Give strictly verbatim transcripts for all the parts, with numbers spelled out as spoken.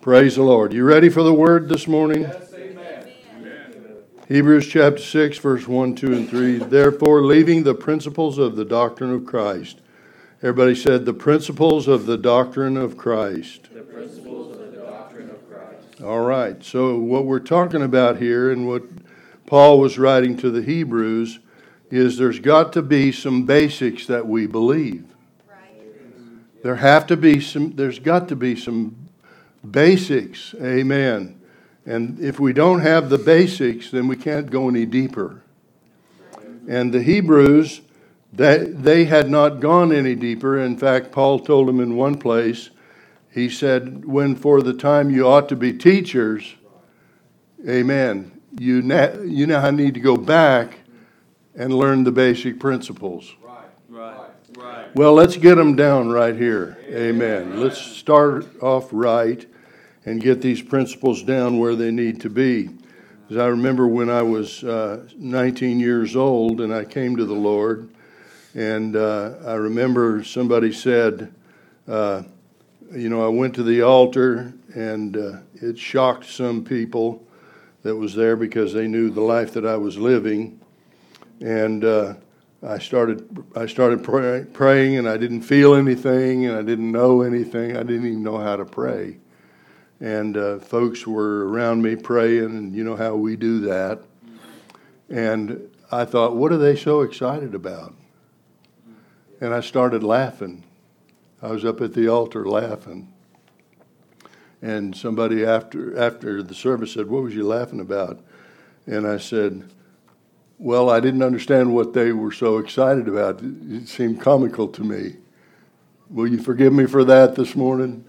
Praise the Lord. You ready for the word this morning? Yes, amen. Amen. Hebrews chapter six, verse one, two, and three. Therefore, leaving the principles of the doctrine of Christ. Everybody said, the principles of the doctrine of Christ. The principles of the doctrine of Christ. All right. So what we're talking about here and what Paul was writing to the Hebrews is there's got to be some basics that we believe. Right. There have to be some, there's got to be some basics. Amen. And if we don't have the basics, then we can't go any deeper. And the Hebrews, they, they had not gone any deeper. In fact, Paul told them in one place, he said, when for the time you ought to be teachers, amen, you, na- you now need to go back and learn the basic principles. Right, right, right. Well, let's get them down right here. Amen. Let's start off right and get these principles down where they need to be. As I remember when I was uh, nineteen years old and I came to the Lord, and uh, I remember somebody said, uh, you know, I went to the altar, and uh, it shocked some people that was there because they knew the life that I was living. And uh, I started I started pray, praying, and I didn't feel anything, and I didn't know anything. I didn't even know how to pray. And uh, folks were around me praying, and you know how we do that. And I thought, what are they so excited about? And I started laughing. I was up at the altar laughing. And somebody after after the service said, what was you laughing about? And I said, well, I didn't understand what they were so excited about. It seemed comical to me. Will you forgive me for that this morning?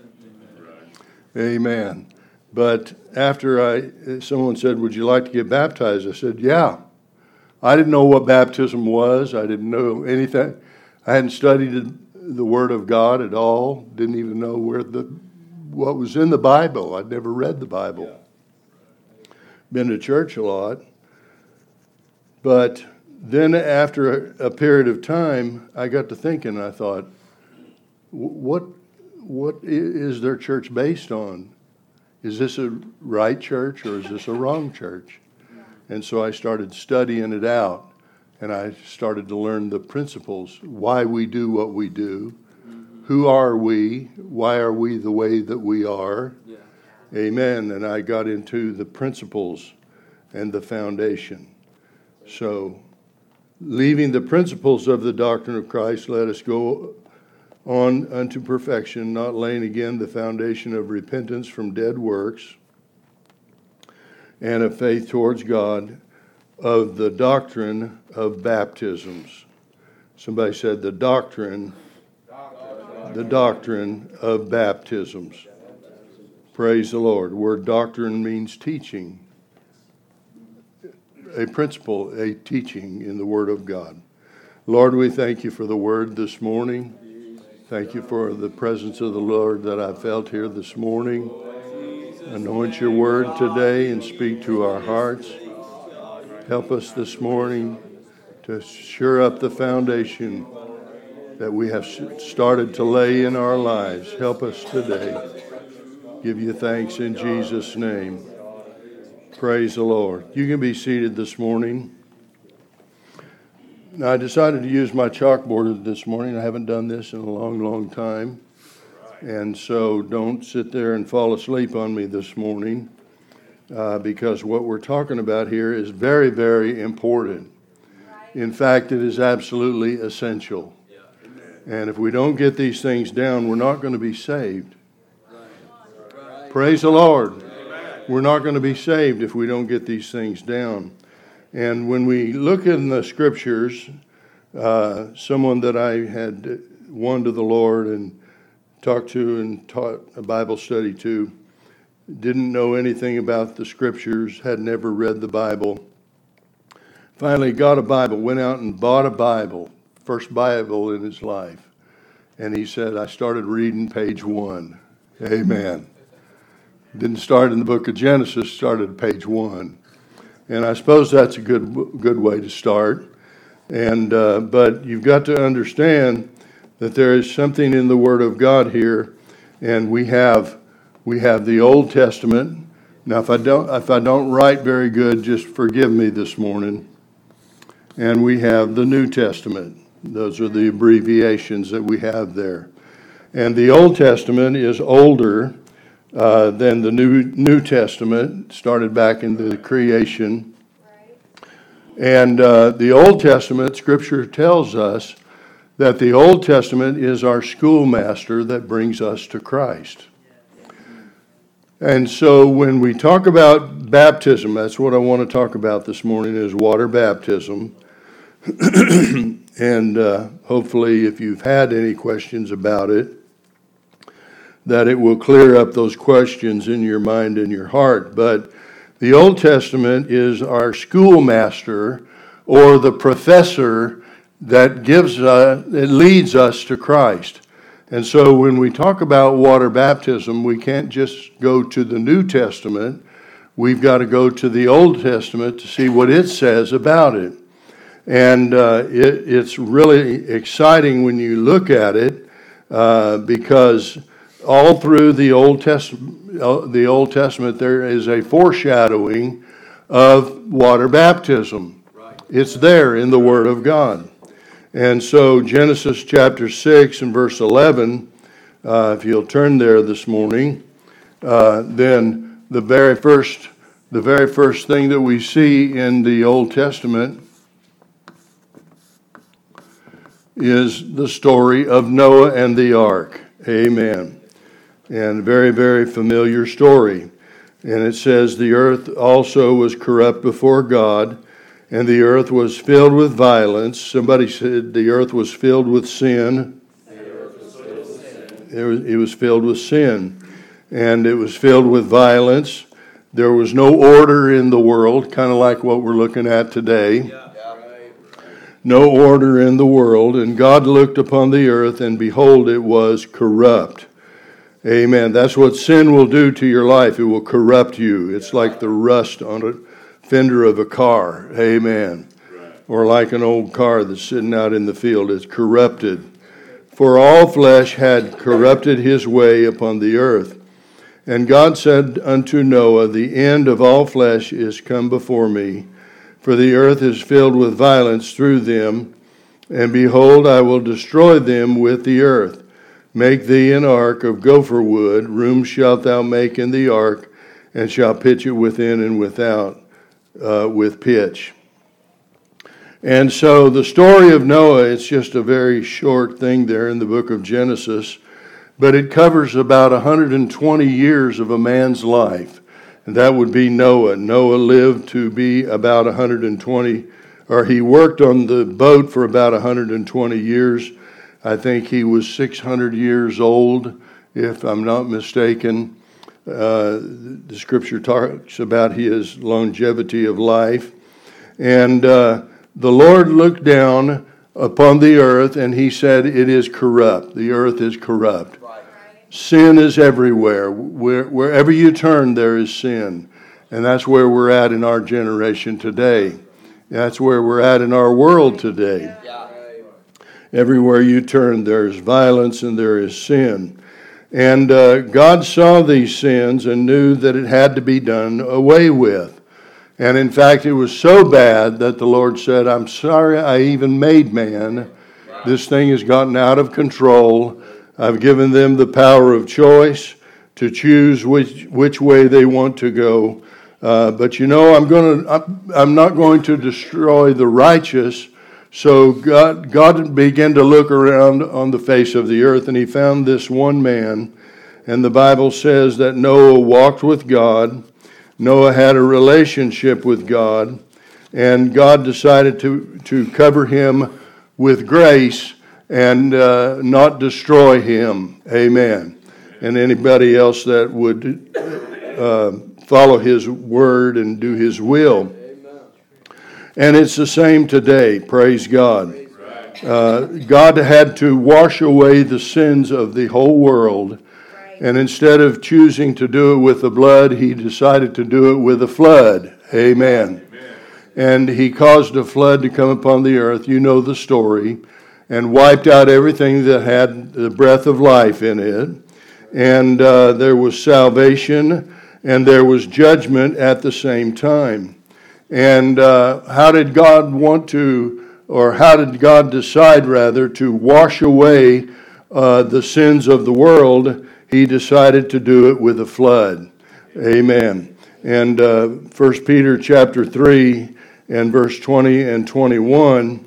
Amen. But after I, someone said, would you like to get baptized? I said, yeah. I didn't know what baptism was. I didn't know anything. I hadn't studied the Word of God at all. Didn't even know where the what was in the Bible. I'd never read the Bible. Been to church a lot. But then after a, a period of time, I got to thinking, I thought, what what is their church based on? Is this a right church or is this a wrong church? And so I started studying it out, and I started to learn the principles, why we do what we do, who are we, why are we the way that we are. Yeah. Amen. And I got into the principles and the foundation. So, leaving the principles of the doctrine of Christ, let us go on unto perfection, not laying again the foundation of repentance from dead works and of faith towards God, of the doctrine of baptisms. Somebody said the doctrine, the doctrine of baptisms. Praise the Lord. The word doctrine means teaching. A principle, a teaching in the Word of God. Lord, we thank you for the Word this morning. Thank you for the presence of the Lord that I felt here this morning. Anoint your Word today and speak to our hearts. Help us this morning to sure up the foundation that we have started to lay in our lives. Help us today. Give you thanks in Jesus' name. Praise the Lord. You can be seated this morning. Now, I decided to use my chalkboard this morning. I haven't done this in a long, long time. And so don't sit there and fall asleep on me this morning uh, because what we're talking about here is very, very important. In fact, it is absolutely essential. And if we don't get these things down, we're not going to be saved. Praise the Lord. We're not going to be saved if we don't get these things down. And when we look in the scriptures, uh, someone that I had won to the Lord and talked to and taught a Bible study to, didn't know anything about the scriptures, had never read the Bible. Finally got a Bible, went out and bought a Bible, first Bible in his life. And he said, I started reading page one. Amen. Didn't start in the book of Genesis, started at page one. And I suppose that's a good good way to start. And uh, but you've got to understand that there is something in the Word of God here, and we have We have the Old Testament. Now, if I don't, if I don't write very good, just forgive me this morning. And we have the New Testament. Those are the abbreviations that we have there. And the Old Testament is older uh, than the New New Testament. It started back in the creation. And uh, the Old Testament, Scripture tells us that the Old Testament is our schoolmaster that brings us to Christ. And so when we talk about baptism, that's what I want to talk about this morning, is water baptism. And uh, hopefully if you've had any questions about it, that it will clear up those questions in your mind and your heart. But the Old Testament is our schoolmaster, or the professor that gives uh, it leads us to Christ. And so when we talk about water baptism, we can't just go to the New Testament. We've got to go to the Old Testament to see what it says about it. And uh, it, it's really exciting when you look at it, uh, because all through the Old Testament, uh, the Old Testament, there is a foreshadowing of water baptism. Right. It's there in the Word of God. And so Genesis chapter six and verse eleven, uh, if you'll turn there this morning, uh, then the very first, the very first thing that we see in the Old Testament is the story of Noah and the ark. Amen. And a very, very familiar story. And it says, the earth also was corrupt before God, and the earth was filled with violence. Somebody said the earth was filled with sin. The earth was filled with sin. It was, it was filled with sin. And it was filled with violence. There was no order in the world, kind of like what we're looking at today. Yeah. No order in the world, and God looked upon the earth, and behold, it was corrupt. Amen. That's what sin will do to your life. It will corrupt you. It's like the rust on a fender of a car. Amen. Or like an old car that's sitting out in the field. It's corrupted. For all flesh had corrupted his way upon the earth. And God said unto Noah, the end of all flesh is come before me. For the earth is filled with violence through them, and behold, I will destroy them with the earth. Make thee an ark of gopher wood, room shalt thou make in the ark, and shalt pitch it within and without uh, with pitch. And so the story of Noah, it's just a very short thing there in the book of Genesis, but it covers about one hundred twenty years of a man's life. And that would be Noah. Noah lived to be about one hundred twenty, or he worked on the boat for about one hundred twenty years. I think he was six hundred years old, if I'm not mistaken. Uh, the scripture talks about his longevity of life. And uh, the Lord looked down upon the earth, and he said, it is corrupt. The earth is corrupt. Sin is everywhere. Where, wherever you turn, there is sin. And that's where we're at in our generation today. That's where we're at in our world today. Yeah. Everywhere you turn, there's violence and there is sin. And uh, God saw these sins and knew that it had to be done away with. And in fact, it was so bad that the Lord said, I'm sorry I even made man. This thing has gotten out of control. I've given them the power of choice to choose which which way they want to go. Uh, but you know, I'm going to I'm not going to destroy the righteous. So God God began to look around on the face of the earth, and he found this one man. And the Bible says that Noah walked with God. Noah had a relationship with God, and God decided to to cover him with grace and uh, not destroy him. Amen. And anybody else that would uh, follow his word and do his will. And it's the same today. Praise God. Uh, God had to wash away the sins of the whole world. And instead of choosing to do it with the blood, he decided to do it with a flood. Amen. And he caused a flood to come upon the earth. You know the story. And wiped out everything that had the breath of life in it. and uh, there was salvation, and there was judgment at the same time. And uh, how did God want to, or how did God decide, rather, to wash away uh, the sins of the world? He decided to do it with a flood. Amen. And uh, First Peter chapter three and verse twenty and twenty-one,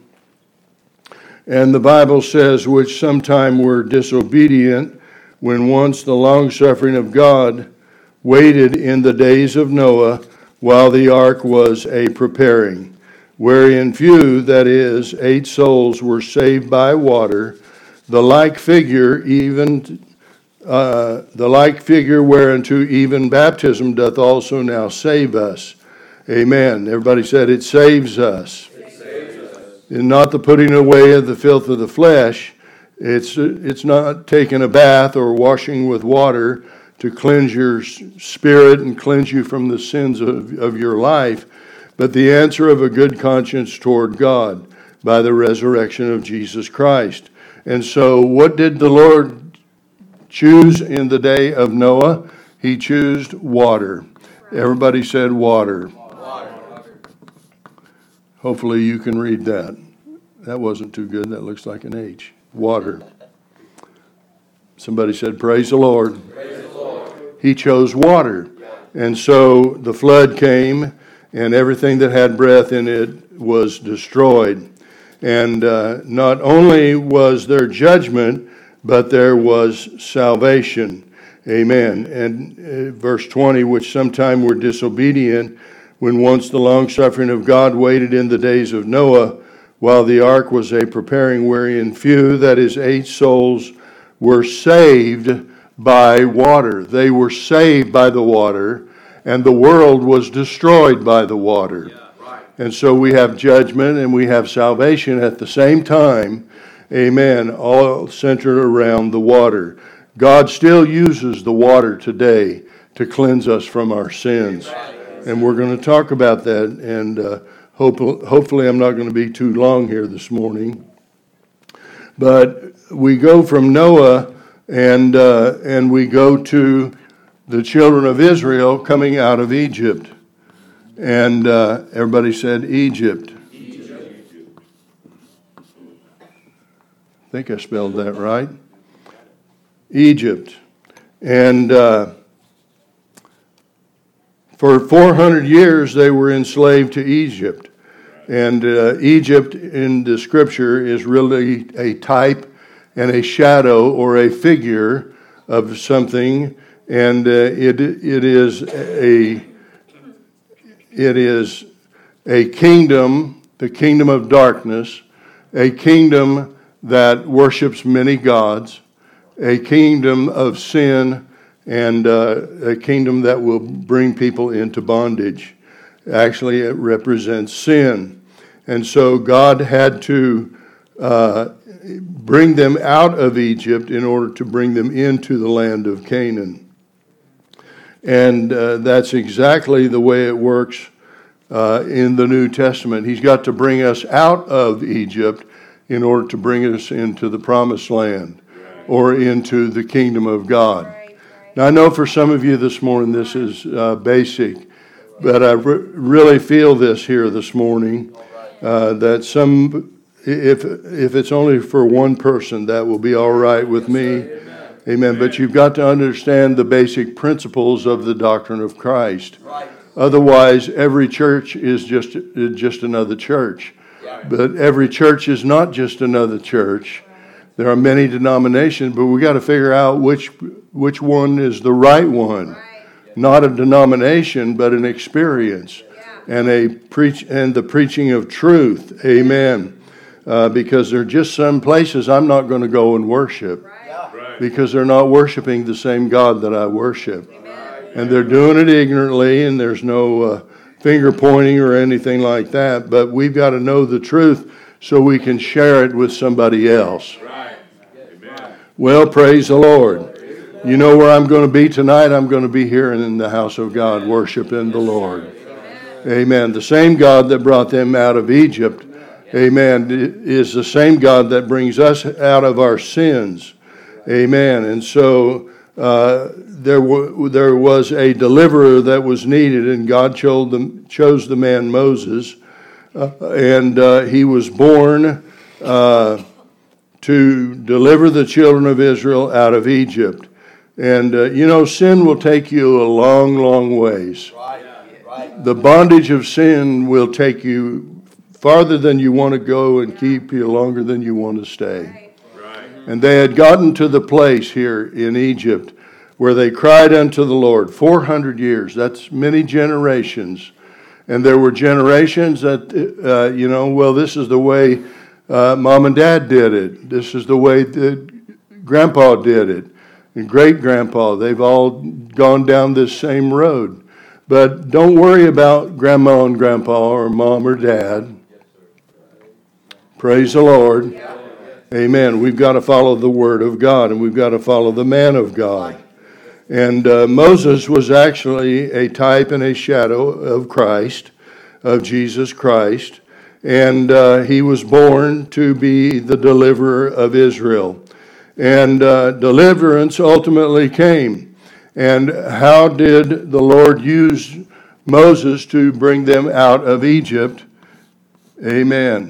and the Bible says, which sometime were disobedient, when once the long-suffering of God waited in the days of Noah, while the ark was a preparing, wherein few, that is, eight souls, were saved by water, the like figure even uh, the like figure whereunto even baptism doth also now save us. Amen. Everybody said it saves us. It saves us. And not the putting away of the filth of the flesh. It's it's not taking a bath or washing with water to cleanse your spirit and cleanse you from the sins of, of your life, but the answer of a good conscience toward God by the resurrection of Jesus Christ. And so what did the Lord choose in the day of Noah? He chose water. Everybody said water. Water. Hopefully you can read that. That wasn't too good. That looks like an H. Water. Somebody said, praise the Lord. Praise the Lord. He chose water. And so the flood came, and everything that had breath in it was destroyed. And uh, not only was there judgment, but there was salvation. Amen. And uh, verse twenty, which sometime were disobedient, when once the long-suffering of God waited in the days of Noah, while the ark was a preparing, wherein few, that is, eight souls, were saved by water. They were saved by the water, and the world was destroyed by the water. Yeah, right. And so we have judgment and we have salvation at the same time. Amen. All centered around the water. God still uses the water today to cleanse us from our sins. And we're going to talk about that, and uh, hope, hopefully I'm not going to be too long here this morning. But we go from Noah and uh, and we go to the children of Israel coming out of Egypt. And uh, everybody said Egypt. Egypt. I think I spelled that right. Egypt. And uh, for four hundred years they were enslaved to Egypt. And uh, Egypt in the scripture is really a type and a shadow or a figure of something, and uh, it it is a it is a kingdom, the kingdom of darkness, a kingdom that worships many gods, a kingdom of sin, and uh, a kingdom that will bring people into bondage. Actually, it represents sin. And so God had to uh, bring them out of Egypt in order to bring them into the land of Canaan. And uh, that's exactly the way it works uh, in the New Testament. He's got to bring us out of Egypt in order to bring us into the promised land or into the kingdom of God. Now, I know for some of you this morning this is uh, basic, but I re- really feel this here this morning, uh, that some, if if it's only for one person, that will be all right with me. Amen. Amen. But you've got to understand the basic principles of the doctrine of Christ. Right. Otherwise, every church is just just another church. Right. But every church is not just another church. There are many denominations, but we got to figure out which which one is the right one. Right. Not a denomination, but an experience, yeah. and a preach and the preaching of truth. Amen. Uh, because there are just some places I'm not going to go and worship, right. Right. because they're not worshiping the same God that I worship, Amen. And they're doing it ignorantly, and there's no uh, finger pointing or anything like that. But we've got to know the truth so we can share it with somebody else. Right. Amen. Well, praise the Lord. You know where I'm going to be tonight? I'm going to be here in the house of God, worshiping the Lord. Amen. The same God that brought them out of Egypt, amen, is the same God that brings us out of our sins. Amen. And so uh, there, w- there was a deliverer that was needed, and God chose the, chose the man Moses, uh, and uh, he was born uh, to deliver the children of Israel out of Egypt. And, uh, you know, sin will take you a long, long ways. Right. Right. The bondage of sin will take you farther than you want to go and keep you longer than you want to stay. And they had gotten to the place here in Egypt where they cried unto the Lord. four hundred years, that's many generations. And there were generations that, uh, you know, well, this is the way uh, mom and dad did it. This is the way that grandpa did it. And great-grandpa, they've all gone down this same road. But don't worry about grandma and grandpa or mom or dad. Praise the Lord. Amen. We've got to follow the Word of God, and we've got to follow the man of God. And uh, Moses was actually a type and a shadow of Christ, of Jesus Christ. And uh, he was born to be the deliverer of Israel. And uh, deliverance ultimately came. And how did the Lord use Moses to bring them out of Egypt? Amen.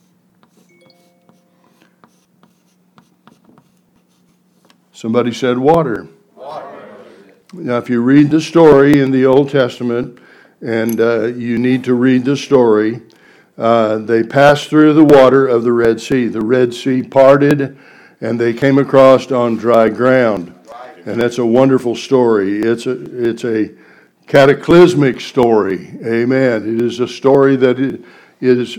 Somebody said water. Water. Now, if you read the story in the Old Testament, and uh, you need to read the story, uh, they passed through the water of the Red Sea. The Red Sea parted, and they came across on dry ground. And that's a wonderful story. It's a, it's a cataclysmic story. Amen. It is a story that is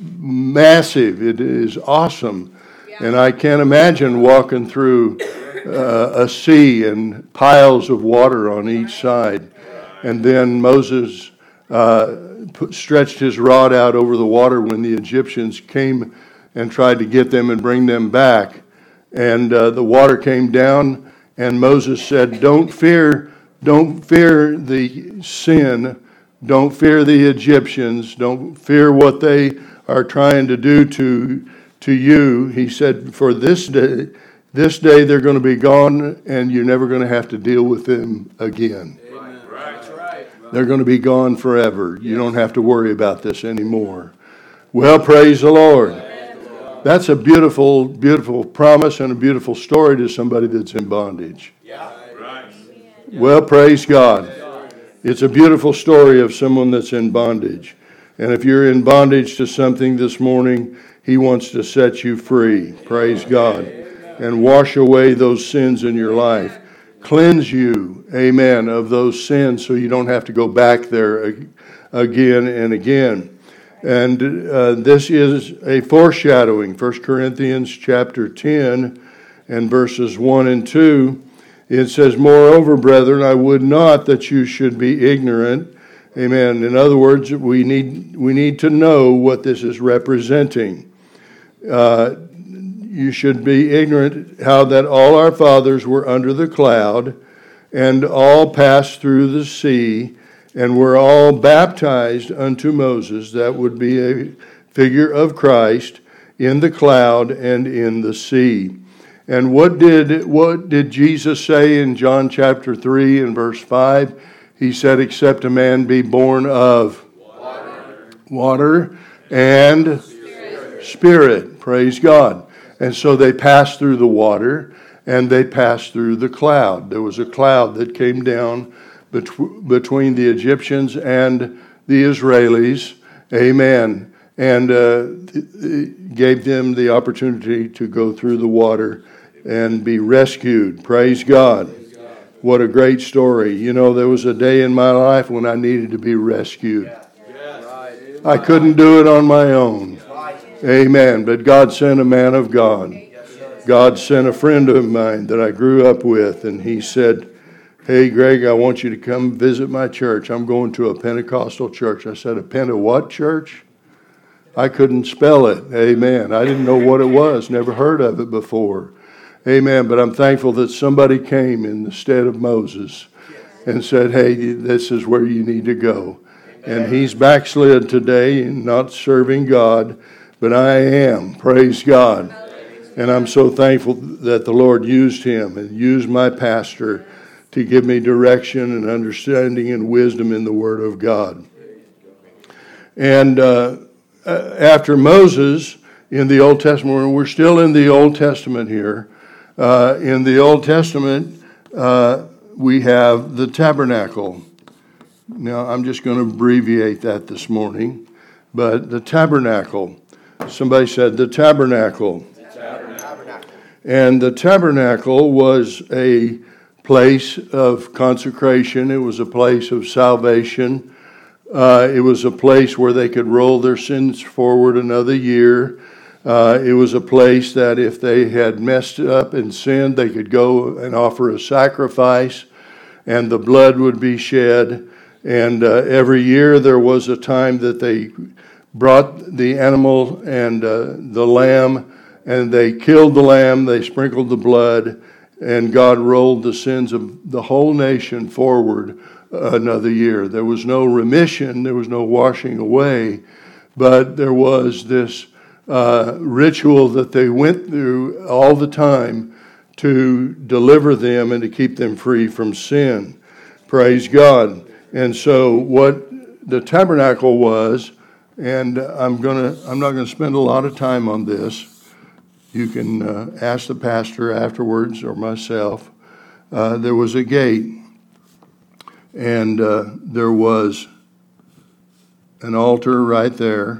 massive. It is awesome. And I can't imagine walking through uh, a sea and piles of water on each side. And then Moses uh, put, stretched his rod out over the water when the Egyptians came and tried to get them and bring them back. And uh, the water came down, and Moses said, "Don't fear, don't fear the sin. Don't fear the Egyptians. Don't fear what they are trying to do to to you." He said, "For this day, this day they're going to be gone, and you're never going to have to deal with them again. Amen. That's right. They're going to be gone forever. You don't have to worry about this anymore." Well, praise the Lord. That's a beautiful, beautiful promise and a beautiful story to somebody that's in bondage. Yeah. Right. Well, praise God. It's a beautiful story of someone that's in bondage. And if you're in bondage to something this morning, He wants to set you free. Praise God. And wash away those sins in your life. Cleanse you, amen, of those sins so you don't have to go back there again and again. And uh, this is a foreshadowing. First Corinthians chapter ten and verses one and two. It says, "Moreover, brethren, I would not that you should be ignorant." Amen. In other words, we need we need to know what this is representing. Uh, you should be ignorant how that all our fathers were under the cloud, and all passed through the sea, and were all baptized unto Moses. That would be a figure of Christ in the cloud and in the sea. And what did what did Jesus say in John chapter three and verse five? He said, "Except a man be born of Water, water and Spirit." Spirit." Praise God. And so they passed through the water and they passed through the cloud. There was a cloud that came down bet- between the Egyptians and the Israelis. Amen. And uh, gave them the opportunity to go through the water and be rescued. Praise God. What a great story. You know, there was a day in my life when I needed to be rescued. I couldn't do it on my own. Amen. But God sent a man of God. God sent a friend of mine that I grew up with, and he said, "Hey, Greg, I want you to come visit my church. I'm going to a Pentecostal church." I said, "A Penta what church?" I couldn't spell it. Amen. I didn't know what it was. Never heard of it before. Amen. But I'm thankful that somebody came in the stead of Moses and said, "Hey, this is where you need to go." And he's backslid today and not serving God, but I am. Praise God. And I'm so thankful that the Lord used him and used my pastor to give me direction and understanding and wisdom in the Word of God. And uh, after Moses in the Old Testament, we're still in the Old Testament here. Uh, in the Old Testament, uh, we have the tabernacle. Now, I'm just going to abbreviate that this morning. But the tabernacle, somebody said the tabernacle. The tabernacle. And the tabernacle was a place of consecration. It was a place of salvation. Uh, it was a place where they could roll their sins forward another year. Uh, it was a place that if they had messed up and sinned, they could go and offer a sacrifice, and the blood would be shed. And uh, every year there was a time that they brought the animal and uh, the lamb, and they killed the lamb, they sprinkled the blood, and God rolled the sins of the whole nation forward another year. There was no remission, there was no washing away, but there was this uh, ritual that they went through all the time to deliver them and to keep them free from sin. Praise God. And so what the tabernacle was, and I'm gonna I'm not going to spend a lot of time on this. You can uh, ask the pastor afterwards or myself. Uh, there was a gate, and uh, there was an altar right there,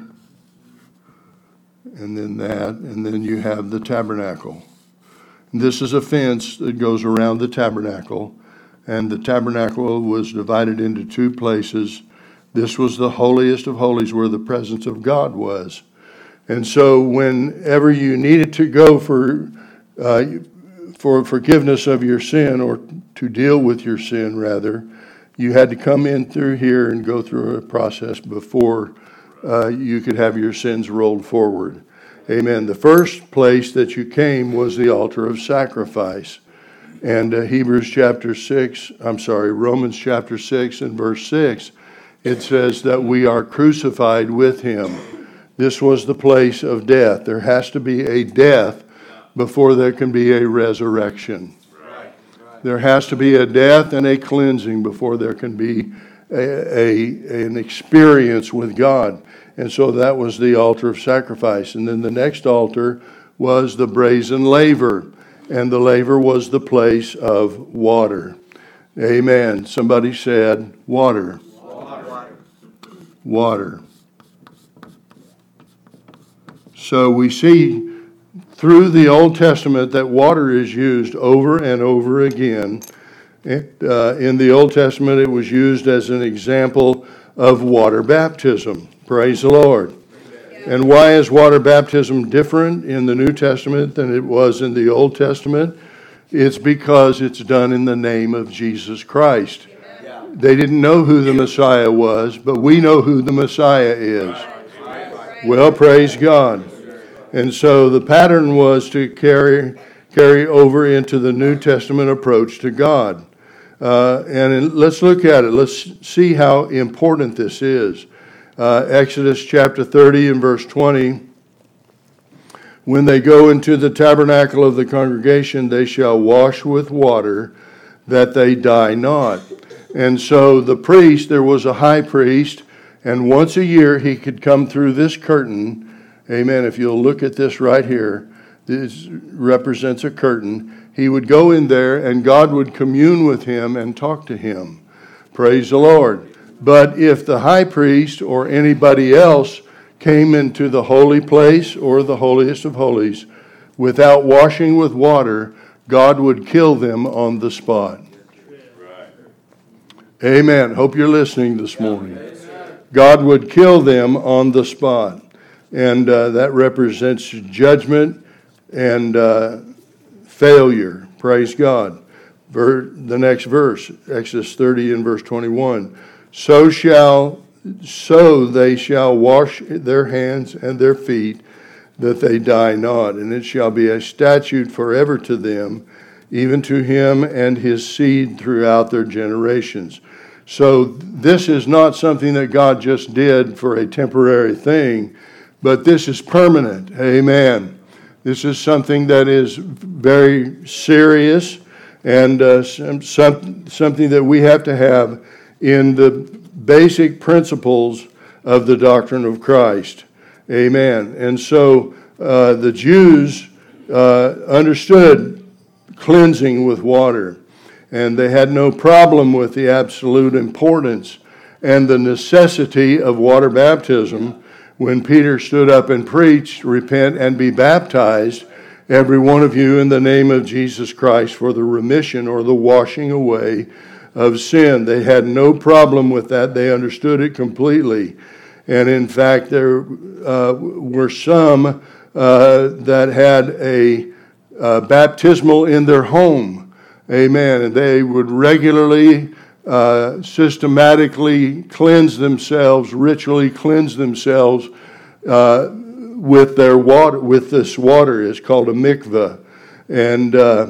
and then that, and then you have the tabernacle. And this is a fence that goes around the tabernacle, and the tabernacle was divided into two places. This was the holiest of holies where the presence of God was. And so whenever you needed to go for uh, for forgiveness of your sin, or to deal with your sin, rather, you had to come in through here and go through a process before uh, you could have your sins rolled forward. Amen. The first place that you came was the altar of sacrifice. And uh, Hebrews chapter six, I'm sorry, Romans chapter six and verse six, it says that we are crucified with him. This was the place of death. There has to be a death before there can be a resurrection. Right. Right. There has to be a death and a cleansing before there can be a, a, an experience with God. And so that was the altar of sacrifice. And then the next altar was the brazen laver. And the laver was the place of water. Amen. Somebody said water. Water. Water. So we see through the Old Testament that water is used over and over again. It, uh, in the Old Testament, it was used as an example of water baptism. Praise the Lord. And why is water baptism different in the New Testament than it was in the Old Testament? It's because it's done in the name of Jesus Christ. Yeah. They didn't know who the Messiah was, but we know who the Messiah is. Well, praise God. And so the pattern was to carry carry over into the New Testament approach to God. Uh, and let's look at it. Let's see how important this is. Uh, Exodus chapter thirty and verse twenty. When they go into the tabernacle of the congregation, they shall wash with water, that they die not. And so the priest, there was a high priest, and once a year he could come through this curtain. Amen. If you'll look at this right here, this represents a curtain. He would go in there and God would commune with him and talk to him. Praise the Lord. But if the high priest or anybody else came into the holy place or the holiest of holies without washing with water, God would kill them on the spot. Amen. Hope you're listening this morning. God would kill them on the spot. And uh, that represents judgment and uh, failure. Praise God. Ver- the next verse, Exodus thirty and verse twenty-one. So shall, so they shall wash their hands and their feet, that they die not. And it shall be a statute forever to them, even to him and his seed throughout their generations. So this is not something that God just did for a temporary thing, but this is permanent. Amen. This is something that is very serious and uh, some, some, something that we have to have in the basic principles of the doctrine of Christ. Amen. And so uh, the Jews uh, understood cleansing with water, and they had no problem with the absolute importance and the necessity of water baptism. When Peter stood up and preached, repent and be baptized, every one of you, in the name of Jesus Christ for the remission or the washing away of sin. They had no problem with that. They understood it completely. And in fact, there uh, were some uh, that had a uh, baptismal in their home. Amen. And they would regularly Uh, systematically cleanse themselves, ritually cleanse themselves uh, with their water, with this water. It's called a mikveh. And uh,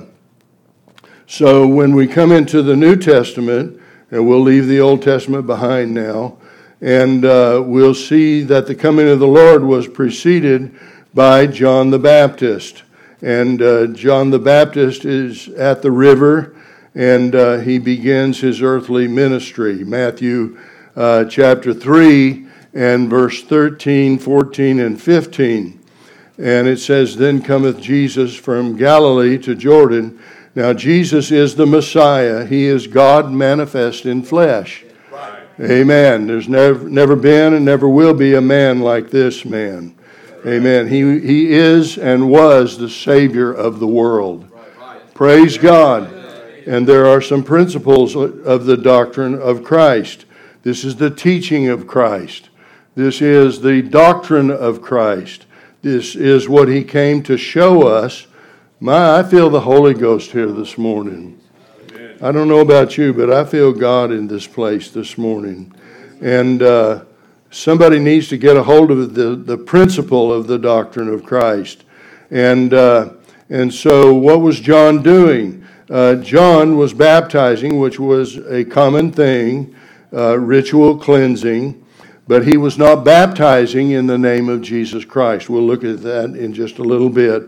so when we come into the New Testament, and we'll leave the Old Testament behind now, and uh, we'll see that the coming of the Lord was preceded by John the Baptist. And uh, John the Baptist is at the river, and uh, he begins his earthly ministry. Matthew uh, chapter three and verse thirteen, fourteen, and fifteen. And it says, Then cometh Jesus from Galilee to Jordan. Now Jesus is the Messiah. He is God manifest in flesh. Right. Amen. There's never, never been and never will be a man like this man. Right. Amen. He, he is and was the Savior of the world. Right. Praise God. And there are some principles of the doctrine of Christ. This is the teaching of Christ. This is the doctrine of Christ. This is what he came to show us. My, I feel the Holy Ghost here this morning. Amen. I don't know about you, but I feel God in this place this morning. And uh, somebody needs to get a hold of the, the principle of the doctrine of Christ. And, uh, and so what was John doing? Uh, John was baptizing, which was a common thing, uh, ritual cleansing, but he was not baptizing in the name of Jesus Christ. We'll look at that in just a little bit.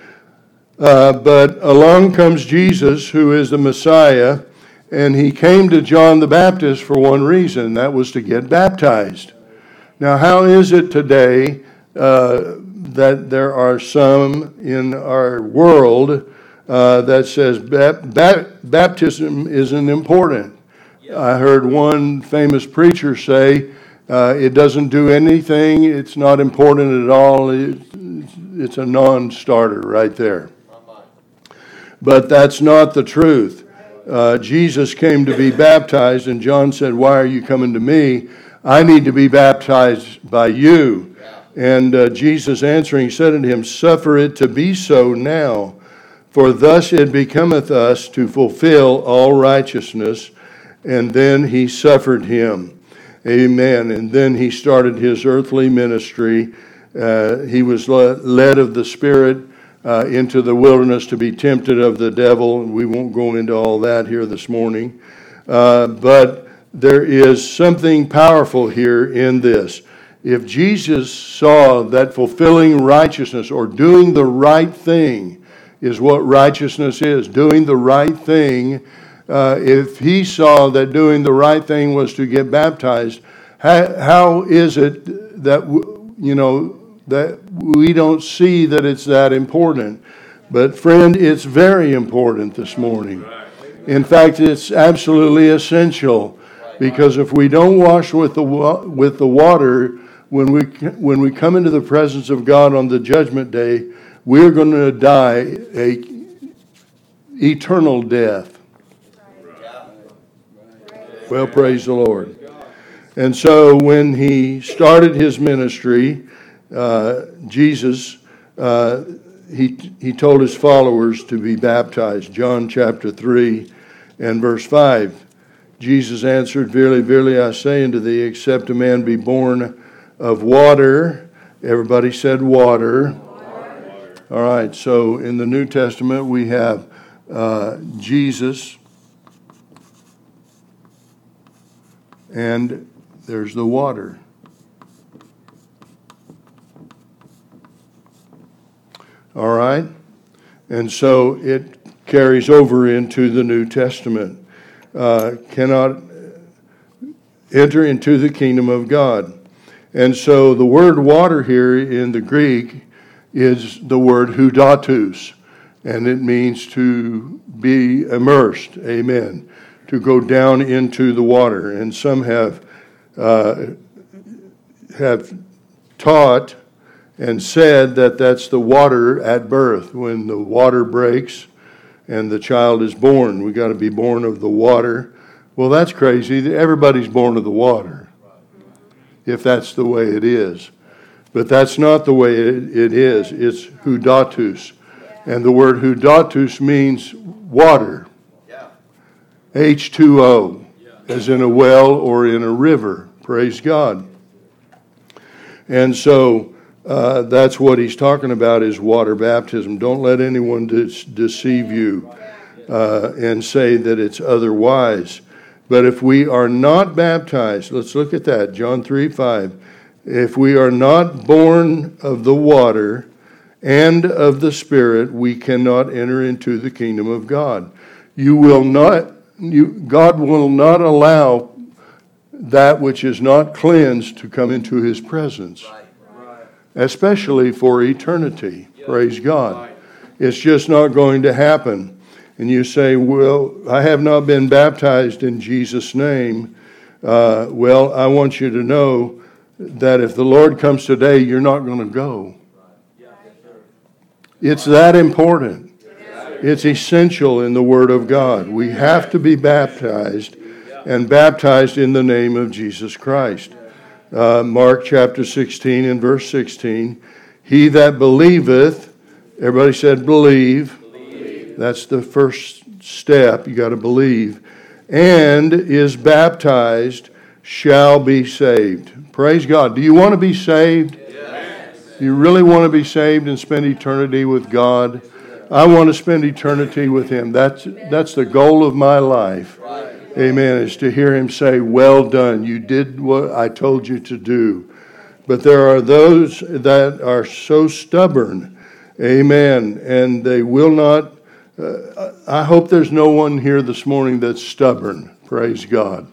Uh, but along comes Jesus, who is the Messiah, and he came to John the Baptist for one reason, and that was to get baptized. Now, how is it today uh, that there are some in our world Uh, that says bap- bap- baptism isn't important? I heard one famous preacher say, uh, it doesn't do anything, it's not important at all, it, it's a non-starter right there. But that's not the truth. Uh, Jesus came to be baptized, and John said, why are you coming to me? I need to be baptized by you. And uh, Jesus answering said unto him, suffer it to be so now, for thus it becometh us to fulfill all righteousness. And then he suffered him. Amen. And then he started his earthly ministry. Uh, he was led of the Spirit uh, into the wilderness to be tempted of the devil. We won't go into all that here this morning. Uh, but there is something powerful here in this. If Jesus saw that fulfilling righteousness or doing the right thing is what righteousness is, doing the right thing. Uh, if he saw that doing the right thing was to get baptized, how, how is it that, you know, that we don't see that it's that important? But friend, it's very important this morning. In fact, it's absolutely essential, because if we don't wash with the with the water, when we when we come into the presence of God on the judgment day, we're going to die a eternal death. Well, praise the Lord. And so when he started his ministry, uh, Jesus, uh, he, he told his followers to be baptized. John chapter three and verse five. Jesus answered, verily, verily, I say unto thee, except a man be born of water. Everybody said water. All right, so in the New Testament we have uh, Jesus, and there's the water. All right? And so it carries over into the New Testament. Uh, cannot enter into the kingdom of God. And so the word water here in the Greek is the word hudatus, and it means to be immersed, amen, to go down into the water. And some have uh, have taught and said that that's the water at birth, when the water breaks and the child is born. We got to be born of the water. Well, that's crazy. Everybody's born of the water, if that's the way it is. But that's not the way it, it is. It's hudatus. And the word hudatus means water. H two O, as in a well or in a river. Praise God. And so uh, that's what he's talking about, is water baptism. Don't let anyone de- deceive you uh, and say that it's otherwise. But if we are not baptized, let's look at that, John three five. If we are not born of the water and of the Spirit, we cannot enter into the kingdom of God. You will not, you, God will not allow that which is not cleansed to come into his presence, especially for eternity. Praise God. It's just not going to happen. And you say, well, I have not been baptized in Jesus' name. Uh, well, I want you to know that if the Lord comes today, you're not going to go. It's that important. It's essential in the Word of God. We have to be baptized, and baptized in the name of Jesus Christ. Uh, Mark chapter sixteen and verse sixteen. He that believeth, everybody said believe. Believe. That's the first step. You got to believe. And is baptized shall be saved. Praise God. Do you want to be saved? Yes. Do you really want to be saved and spend eternity with God? I want to spend eternity with him. That's that's the goal of my life. Right. Amen. Is to hear him say, well done. You did what I told you to do. But there are those that are so stubborn. Amen. And they will not. Uh, I hope there's no one here this morning that's stubborn. Praise God.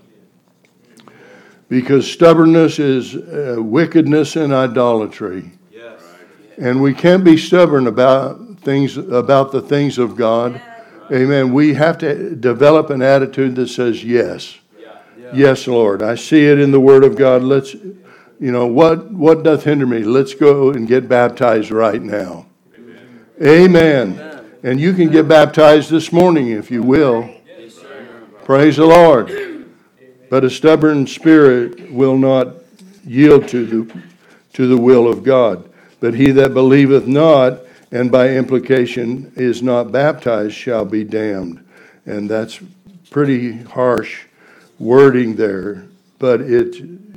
Because stubbornness is uh, wickedness and idolatry. Yes. And we can't be stubborn about things, about the things of God. Amen. We have to develop an attitude that says yes. Yeah. Yeah. Yes, Lord. I see it in the Word of God. Let's, you know, what, what doth hinder me? Let's go and get baptized right now. Amen. Amen. Amen. And you can get baptized this morning if you will. Yes, praise the Lord. But a stubborn spirit will not yield to the, to the will of God. But he that believeth not, and by implication is not baptized, shall be damned. And that's pretty harsh wording there, but it,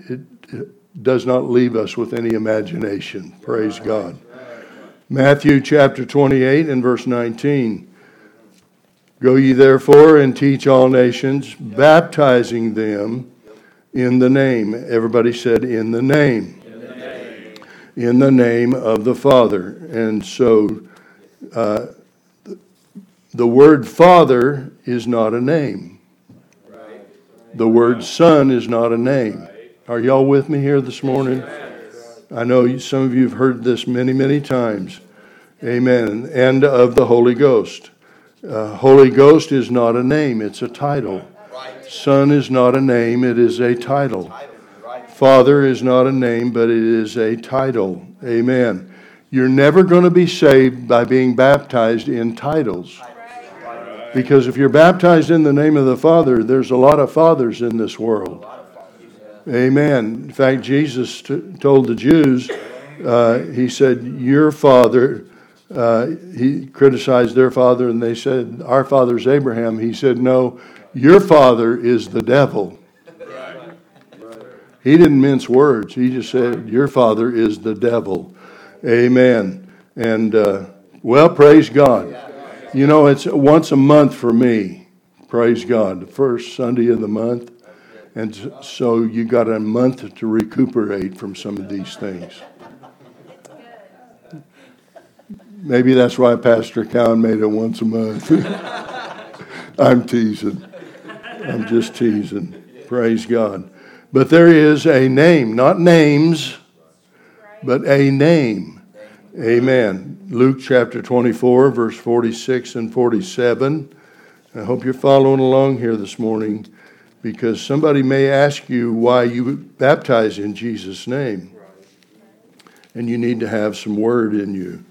it does not leave us with any imagination. Praise God. Matthew chapter twenty-eight and verse nineteen. Go ye therefore and teach all nations, baptizing them in the name. Everybody said, in the name. In the name, in the name of the Father. And so uh, the word Father is not a name. The word Son is not a name. Are y'all with me here this morning? I know some of you have heard this many, many times. Amen. And of the Holy Ghost. Uh, Holy Ghost is not a name, it's a title. Son is not a name, it is a title. Father is not a name, but it is a title. Amen. You're never going to be saved by being baptized in titles. Because if you're baptized in the name of the Father, there's a lot of fathers in this world. Amen. In fact, Jesus t- told the Jews, uh, he said, your father... Uh, he criticized their father, and they said, our father's Abraham. He said, no, your father is the devil. Right. He didn't mince words. He just said, your father is the devil. Amen. And, uh, well, praise God. You know, it's once a month for me. Praise God. The first Sunday of the month. And so you got a month to recuperate from some of these things. Maybe that's why Pastor Cowan made it once a month. I'm teasing. I'm just teasing. Praise God. But there is a name, not names, but a name. Amen. Luke chapter twenty-four, verse forty-six and forty-seven. I hope you're following along here this morning, because somebody may ask you why you baptize in Jesus' name. And you need to have some word in you.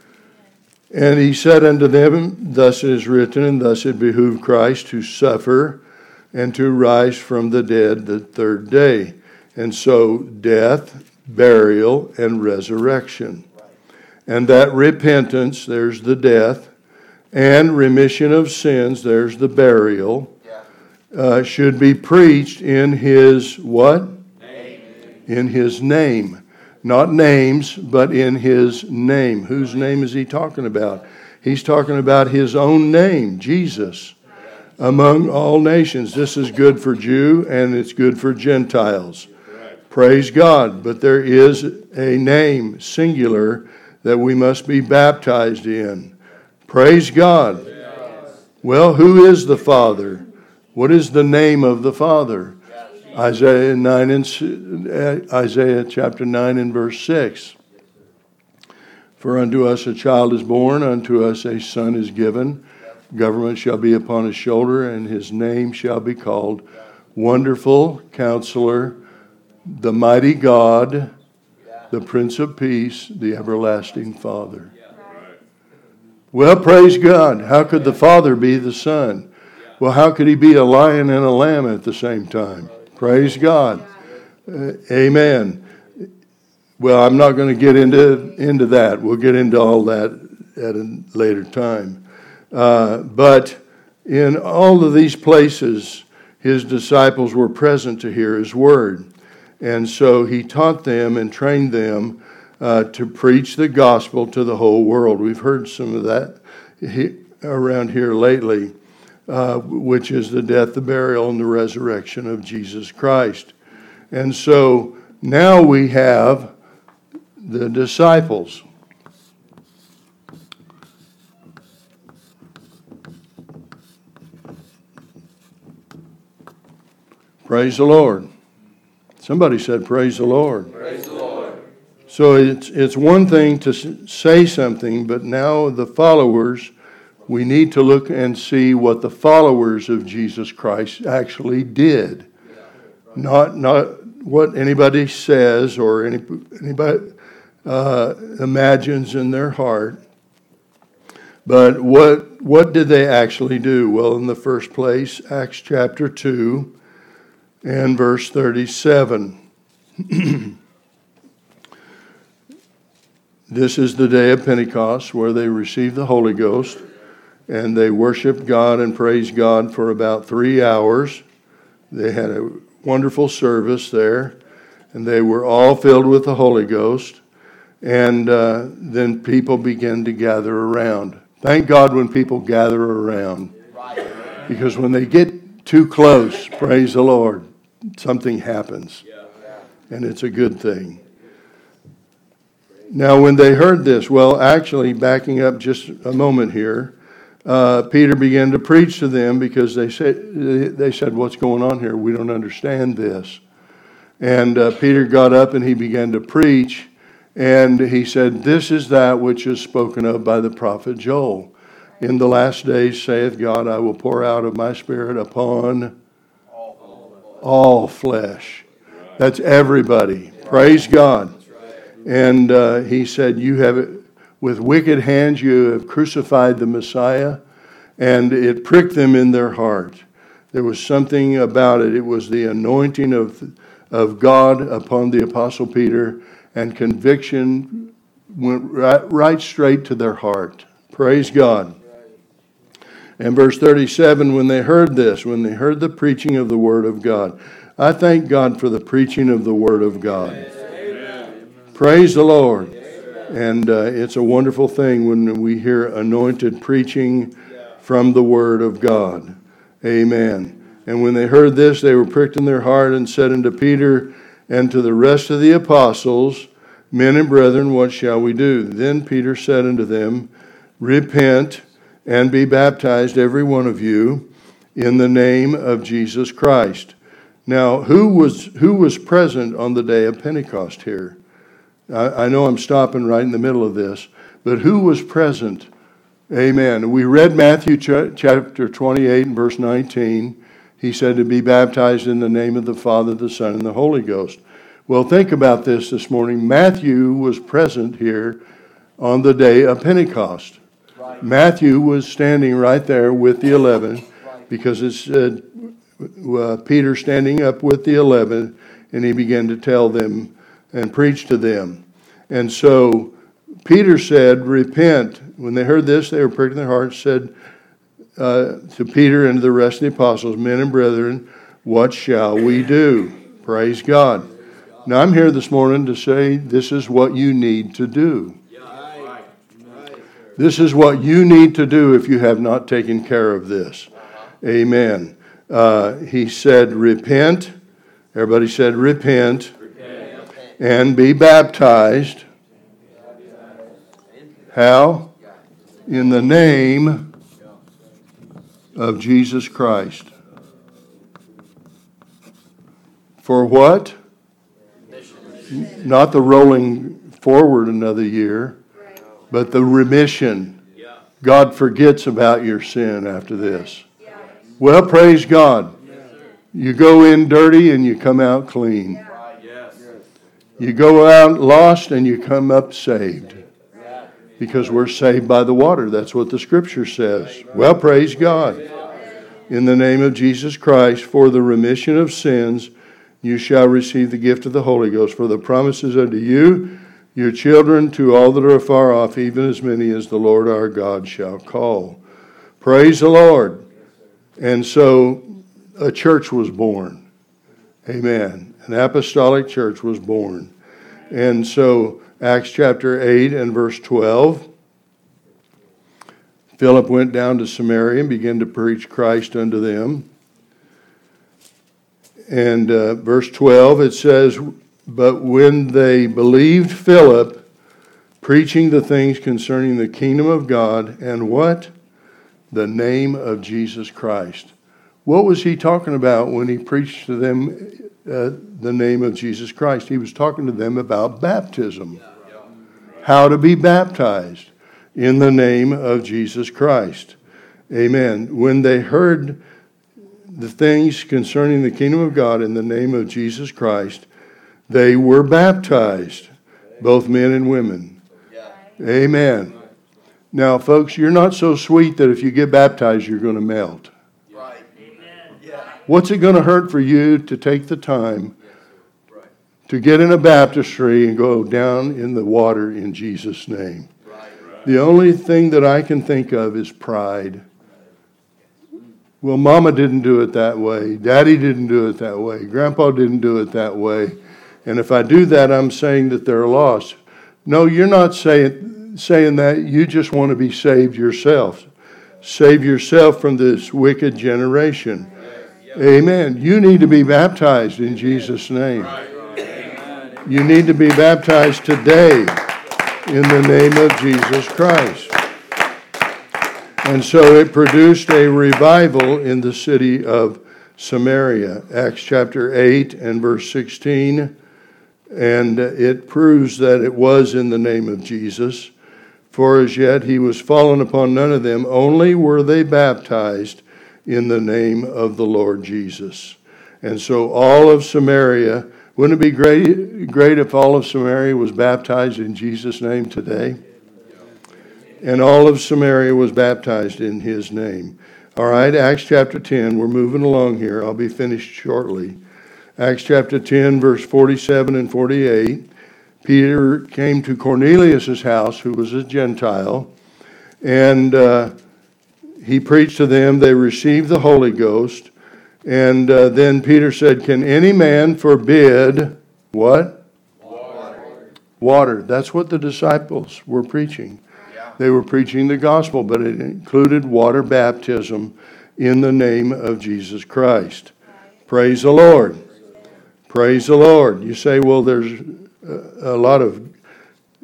And he said unto them, thus it is written, and thus it behooved Christ to suffer and to rise from the dead the third day. And so death, burial, and resurrection. And that repentance, there's the death, and remission of sins, there's the burial, uh, should be preached in his what? Name. In his name. Not names, but in his name. Whose name is he talking about? He's talking about his own name, Jesus, among all nations. This is good for Jew and it's good for Gentiles. Praise God. But there is a name, singular, that we must be baptized in. Praise God. Well, who is the Father? What is the name of the Father? Isaiah nine and Isaiah chapter nine and verse six. For unto us a child is born, unto us a son is given. Government shall be upon his shoulder, and his name shall be called Wonderful Counselor, the Mighty God, the Prince of Peace, the Everlasting Father. Well, praise God. How could the Father be the Son? Well, how could he be a lion and a lamb at the same time? Praise God. Uh, amen. Well, I'm not going to get into, into that. We'll get into all that at a later time. Uh, but in all of these places, his disciples were present to hear his word. And so he taught them and trained them uh, to preach the gospel to the whole world. We've heard some of that he, around here lately, uh, which is the death, the burial, and the resurrection of Jesus Christ. And so now we have the disciples. Praise the Lord. Somebody said, praise the Lord. Praise the Lord. So it's it's one thing to say something, but now the followers, we need to look and see what the followers of Jesus Christ actually did. Not not what anybody says or any, anybody uh, imagines in their heart, but what what did they actually do? Well, in the first place, Acts chapter two and verse thirty-seven. This is the day of Pentecost, where they received the Holy Ghost, and they worshiped God and praised God for about three hours. They had a wonderful service there, and they were all filled with the Holy Ghost. And uh, then people began to gather around. Thank God when people gather around, because when they get too close, praise the Lord, something happens, and it's a good thing. Now, when they heard this, well, actually, backing up just a moment here, uh, Peter began to preach to them because they said, they said, what's going on here? We don't understand this. And uh, Peter got up and he began to preach, and he said, this is that which is spoken of by the prophet Joel. In the last days, saith God, I will pour out of my spirit upon all flesh. That's everybody. Praise God. And uh, he said, you have, with wicked hands, you have crucified the Messiah, and it pricked them in their heart. There was something about it. It was the anointing of, of God upon the Apostle Peter, and conviction went right, right straight to their heart. Praise God. And verse thirty-seven, when they heard this, when they heard the preaching of the Word of God, I thank God for the preaching of the Word of God. Amen. Praise the Lord. Amen. And uh, it's a wonderful thing when we hear anointed preaching from the Word of God. Amen. And when they heard this, they were pricked in their heart and said unto Peter and to the rest of the apostles, Men and brethren, what shall we do? Then Peter said unto them, Repent and be baptized, every one of you, in the name of Jesus Christ. Now, who was who was present on the day of Pentecost here? I, I know I'm stopping right in the middle of this, but who was present? Amen. We read Matthew ch- chapter twenty-eight and verse nineteen. He said to be baptized in the name of the Father, the Son, and the Holy Ghost. Well, think about this this morning. Matthew was present here on the day of Pentecost. Right. Matthew was standing right there with the eleven, right, because it said uh, Peter standing up with the eleven, and he began to tell them and preach to them. And so Peter said, Repent. When they heard this, they were pricked in their hearts, said uh, to Peter and to the rest of the apostles, Men and brethren, what shall we do? Praise God. Now, I'm here this morning to say this is what you need to do. This is what you need to do if you have not taken care of this. Amen. Uh, he said, Repent. Everybody said, Repent. Repent. And be baptized. How? In the name of Jesus Christ. For what? Not the rolling forward another year, but the remission. God forgets about your sin after this. Well, praise God. You go in dirty and you come out clean. You go out lost and you come up saved. Because we're saved by the water. That's what the Scripture says. Well, praise God. In the name of Jesus Christ, for the remission of sins, you shall receive the gift of the Holy Ghost. For the promises unto you, your children, to all that are afar off, even as many as the Lord our God shall call. Praise the Lord. And so a church was born. Amen. An apostolic church was born. And so Acts chapter eight and verse twelve, Philip went down to Samaria and began to preach Christ unto them. And uh, verse twelve, it says, But when they believed Philip, preaching the things concerning the kingdom of God, and what? The name of Jesus Christ. What was he talking about when he preached to them uh, the name of Jesus Christ? He was talking to them about baptism. How to be baptized in the name of Jesus Christ. Amen. When they heard the things concerning the kingdom of God in the name of Jesus Christ, they were baptized, both men and women. Amen. Now, folks, you're not so sweet that if you get baptized, you're going to melt. Right. What's it going to hurt for you to take the time to get in a baptistry and go down in the water in Jesus' name? The only thing that I can think of is pride. Well, Mama didn't do it that way. Daddy didn't do it that way. Grandpa didn't do it that way. And if I do that, I'm saying that they're lost. No, you're not saying, saying that. You just want to be saved yourself. Save yourself from this wicked generation. Amen. You need to be baptized in Jesus' name. You need to be baptized today in the name of Jesus Christ. And so it produced a revival in the city of Samaria. Acts chapter eight and verse sixteen. And it proves that it was in the name of Jesus. For as yet he was fallen upon none of them, only were they baptized in the name of the Lord Jesus. And so all of Samaria, wouldn't it be great, great if all of Samaria was baptized in Jesus' name today? And all of Samaria was baptized in his name. All right, Acts chapter ten. We're moving along here. I'll be finished shortly. Acts chapter ten, verse forty-seven and forty-eight. Peter came to Cornelius' house, who was a Gentile, and uh, he preached to them. They received the Holy Ghost. And uh, then Peter said, Can any man forbid what? Water. Water. That's what the disciples were preaching. They were preaching the gospel, but it included water baptism in the name of Jesus Christ. Praise the Lord. Praise the Lord. You say, well, there's a lot of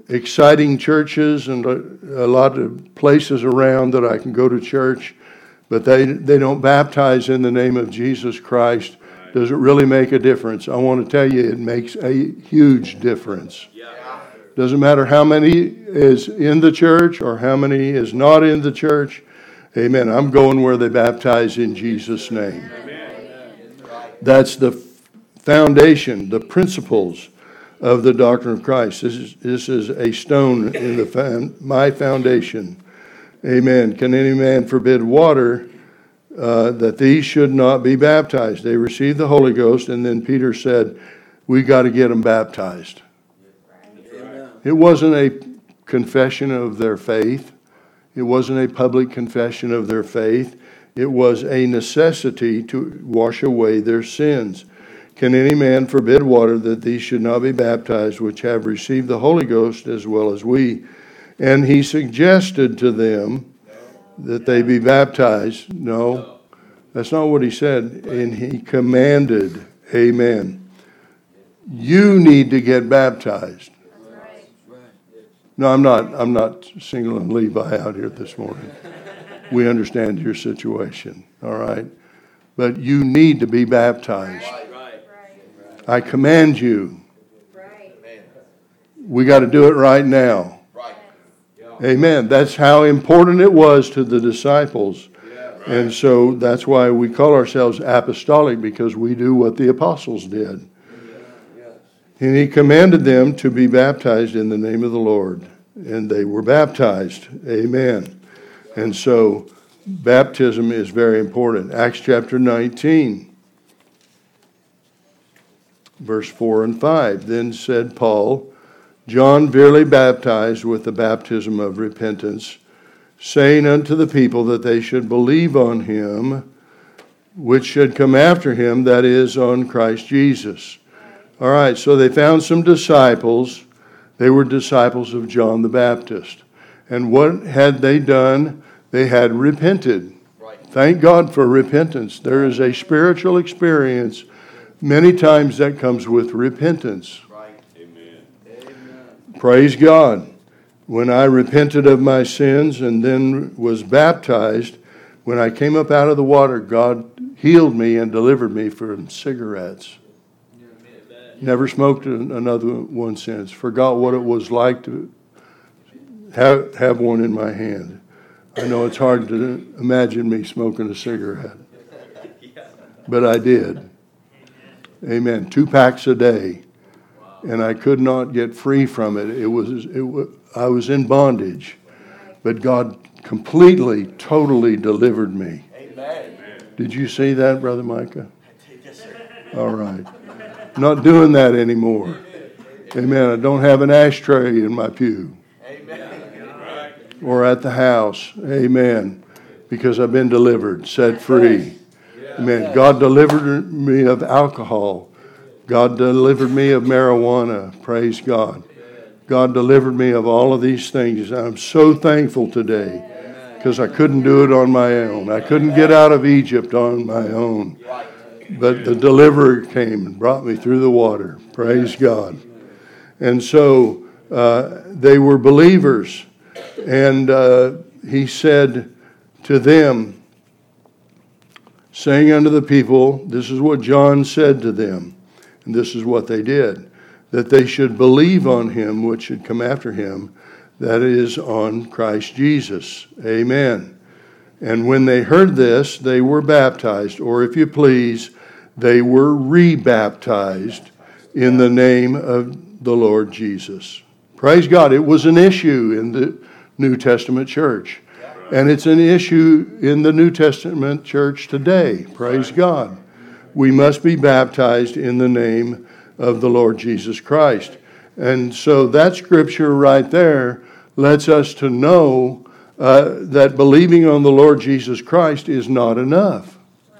exciting churches and a, a lot of places around that I can go to church, but they, they don't baptize in the name of Jesus Christ. Does it really make a difference? I want to tell you it makes a huge difference. Doesn't matter how many is in the church or how many is not in the church. Amen. I'm going where they baptize in Jesus' name. That's the foundation, the principles of the doctrine of Christ. This is, this is a stone in the fan, my foundation. Amen. Can any man forbid water uh, that these should not be baptized? They received the Holy Ghost, and then Peter said, we got to get them baptized. It wasn't a confession of their faith. It wasn't a public confession of their faith. It was a necessity to wash away their sins. Can any man forbid water that these should not be baptized, which have received the Holy Ghost as well as we? And he suggested to them that they be baptized. No, that's not what he said. And he commanded, amen. You need to get baptized. No, I'm not. I'm not singling Levi out here this morning. We understand your situation, all right? But you need to be baptized. I command you. We got to do it right now. Amen. That's how important it was to the disciples. And so that's why we call ourselves apostolic, because we do what the apostles did. And he commanded them to be baptized in the name of the Lord. And they were baptized. Amen. And so baptism is very important. Acts chapter nineteen, verse four and five. Then said Paul, John verily baptized with the baptism of repentance, saying unto the people that they should believe on him, which should come after him, that is, on Christ Jesus. All right, so they found some disciples. They were disciples of John the Baptist. And what had they done? They had repented. Right. Thank God for repentance. There is a spiritual experience many times that comes with repentance. Right. Amen. Amen. Praise God. When I repented of my sins and then was baptized, when I came up out of the water, God healed me and delivered me from cigarettes. Never smoked another one since. Forgot what it was like to have, have one in my hand. I know it's hard to imagine me smoking a cigarette, but I did. Amen. Two packs a day, and I could not get free from it. It was, it was I was in bondage, but God completely, totally delivered me. Amen. Did you see that, Brother Micah? All right. Not doing that anymore. Amen. I don't have an ashtray in my pew. Amen. Or at the house. Amen. Because I've been delivered, set free. Amen. God delivered me of alcohol. God delivered me of marijuana. Praise God. God delivered me of all of these things. I'm so thankful today because I couldn't do it on my own. I couldn't get out of Egypt on my own. But the deliverer came and brought me through the water. Praise God. And so uh, they were believers. And uh, he said to them, saying unto the people, this is what John said to them, and this is what they did, that they should believe on him which should come after him, that is, on Christ Jesus. Amen. And when they heard this, they were baptized, or if you please, they were re-baptized in the name of the Lord Jesus. Praise God. It was an issue in the New Testament church. And it's an issue in the New Testament church today. Praise God. We must be baptized in the name of the Lord Jesus Christ. And so that scripture right there lets us to know uh, that believing on the Lord Jesus Christ is not enough.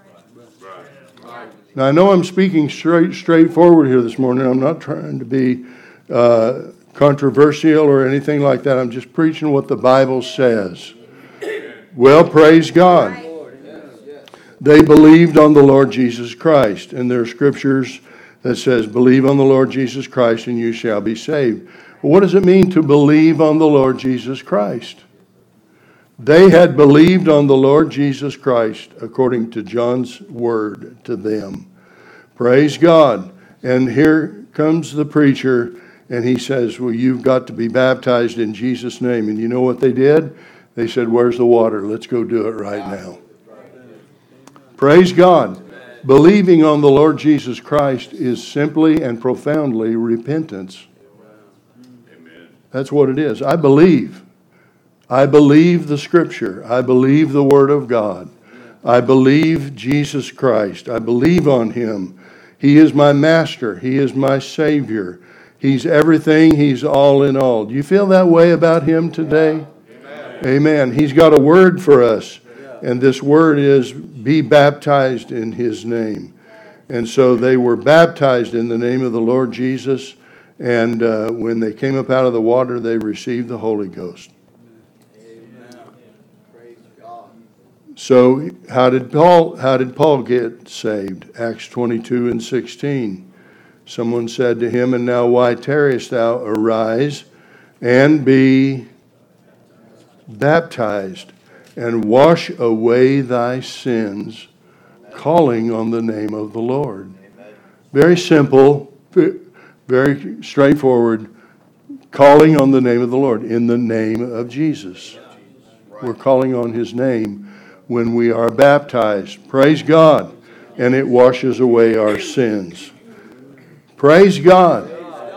Now, I know I'm speaking straight, straightforward here this morning. I'm not trying to be uh, controversial or anything like that. I'm just preaching what the Bible says. Well, praise God. They believed on the Lord Jesus Christ. And there are scriptures that says, believe on the Lord Jesus Christ and you shall be saved. Well, what does it mean to believe on the Lord Jesus Christ? They had believed on the Lord Jesus Christ according to John's word to them. Praise God. And here comes the preacher and he says, well, you've got to be baptized in Jesus' name. And you know what they did? They said, where's the water? Let's go do it right now. Praise God. Believing on the Lord Jesus Christ is simply and profoundly repentance. Amen. That's what it is. I believe. I believe the Scripture. I believe the Word of God. I believe Jesus Christ. I believe on Him. He is my Master. He is my Savior. He's everything. He's all in all. Do you feel that way about Him today? Amen. Amen. He's got a word for us. And this word is, be baptized in His name. And so they were baptized in the name of the Lord Jesus. And uh, when they came up out of the water, they received the Holy Ghost. Amen. Praise God. So how did Paul, how did Paul get saved? Acts twenty-two and sixteen. Someone said to him, and now why tarriest thou? Arise and be baptized, and wash away thy sins, calling on the name of the Lord. Very simple, very straightforward, calling on the name of the Lord, in the name of Jesus. We're calling on His name when we are baptized. Praise God. And it washes away our sins. Praise God.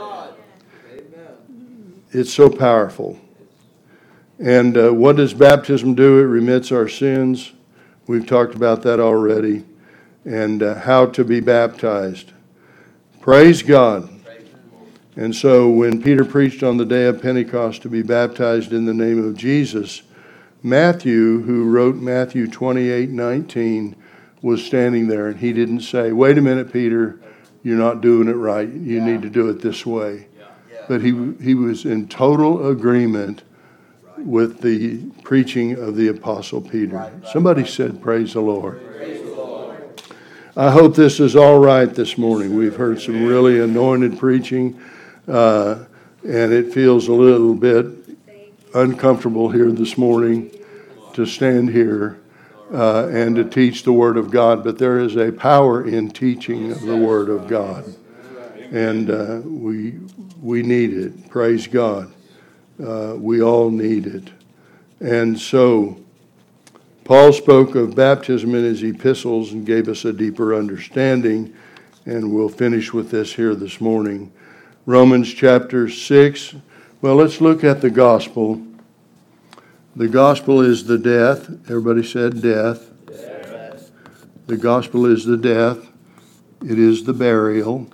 It's so powerful. And uh, what does baptism do? It remits our sins. We've talked about that already. And uh, how to be baptized. Praise God. And so when Peter preached on the day of Pentecost to be baptized in the name of Jesus, Matthew, who wrote Matthew twenty-eight nineteen, was standing there, and he didn't say, wait a minute, Peter, you're not doing it right. You need to do it this way. But he he was in total agreement with the preaching of the Apostle Peter. Somebody said, praise the Lord. Praise the Lord. I hope this is all right this morning. We've heard some really anointed preaching, uh, and it feels a little bit uncomfortable here this morning to stand here uh, and to teach the Word of God. But there is a power in teaching of the Word of God, and uh, we we need it. Praise God. Uh, we all need it. And so Paul spoke of baptism in his epistles and gave us a deeper understanding, and we'll finish with this here this morning. Romans chapter six. Well, let's look at the gospel. The gospel is the death. Everybody said death. Death. The gospel is the death. It is the burial.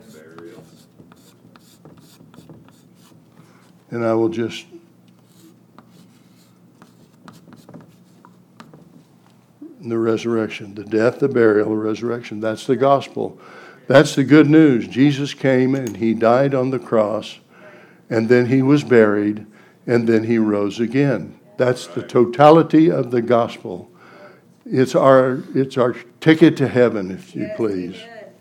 And I will just the resurrection, the death, the burial, the resurrection. That's the gospel. That's the good news. Jesus came and He died on the cross, and then He was buried, and then He rose again. That's the totality of the gospel. It's our it's our ticket to heaven, if you please.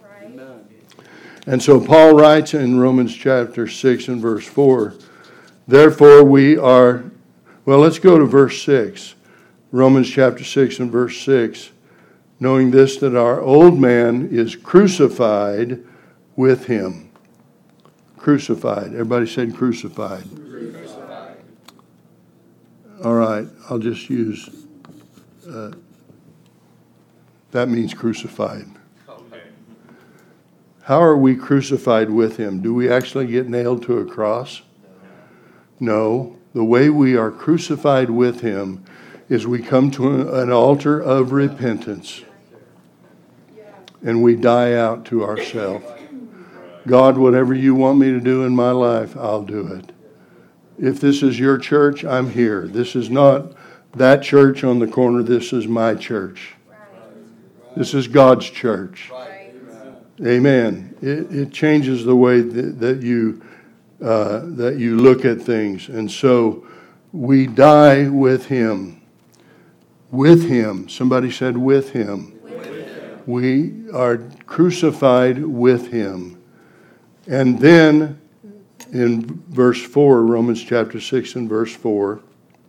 And so Paul writes in Romans chapter six and verse four, therefore we are, well, let's go to verse six. Romans chapter six and verse six. Knowing this, that our old man is crucified with Him. Crucified. Everybody said crucified. Crucified. All right, I'll just use, uh, that means crucified. Okay. How are we crucified with Him? Do we actually get nailed to a cross? No. The way we are crucified with Him is we come to an altar of repentance and we die out to ourselves. God, whatever you want me to do in my life, I'll do it. If this is your church, I'm here. This is not that church on the corner. This is my church. This is God's church. Amen. It, it changes the way that, that you uh, that you look at things. And so we die with Him. With Him. Somebody said with Him. With Him. We are crucified with him. And then in verse four, Romans chapter six and verse four,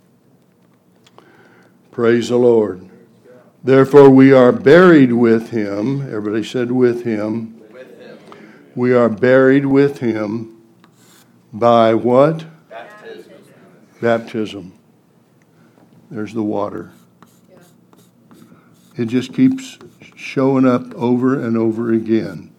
praise the Lord. Therefore we are buried with him. Everybody said with him. With him. We are buried with him by what? Baptism. Baptism. There's the water. It just keeps showing up over and over again.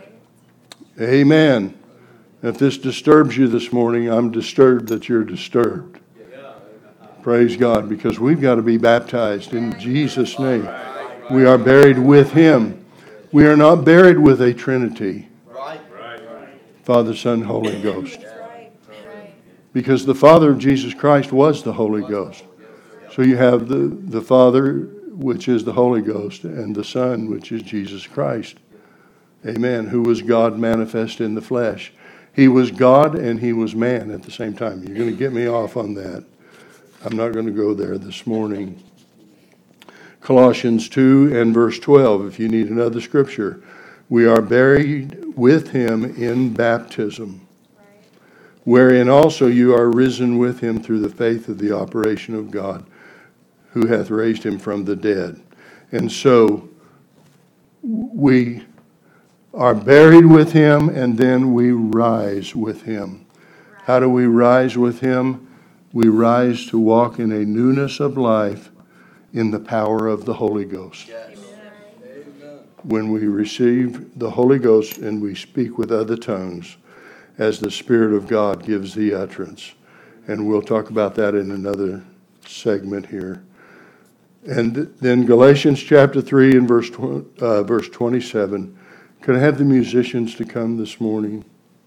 Amen. If this disturbs you this morning, I'm disturbed that you're disturbed. Praise God, because we've got to be baptized in Jesus' name. We are buried with him. We are not buried with a Trinity. Right. Father, Son, Holy Ghost. Because the Father of Jesus Christ was the Holy Ghost. So you have the, the Father, which is the Holy Ghost, and the Son, which is Jesus Christ. Amen. Who was God manifest in the flesh. He was God and he was man at the same time. You're going to get me off on that. I'm not going to go there this morning. Colossians two and verse twelve, if you need another scripture. We are buried with him in baptism, wherein also you are risen with him through the faith of the operation of God, who hath raised him from the dead. And so we are buried with him, and then we rise with him. How do we rise with him? We rise to walk in a newness of life in the power of the Holy Ghost. Yes. Amen. When we receive the Holy Ghost and we speak with other tongues, as the Spirit of God gives the utterance. And we'll talk about that in another segment here. And then Galatians chapter three and verse uh, verse twenty-seven. Could I have the musicians to come this morning?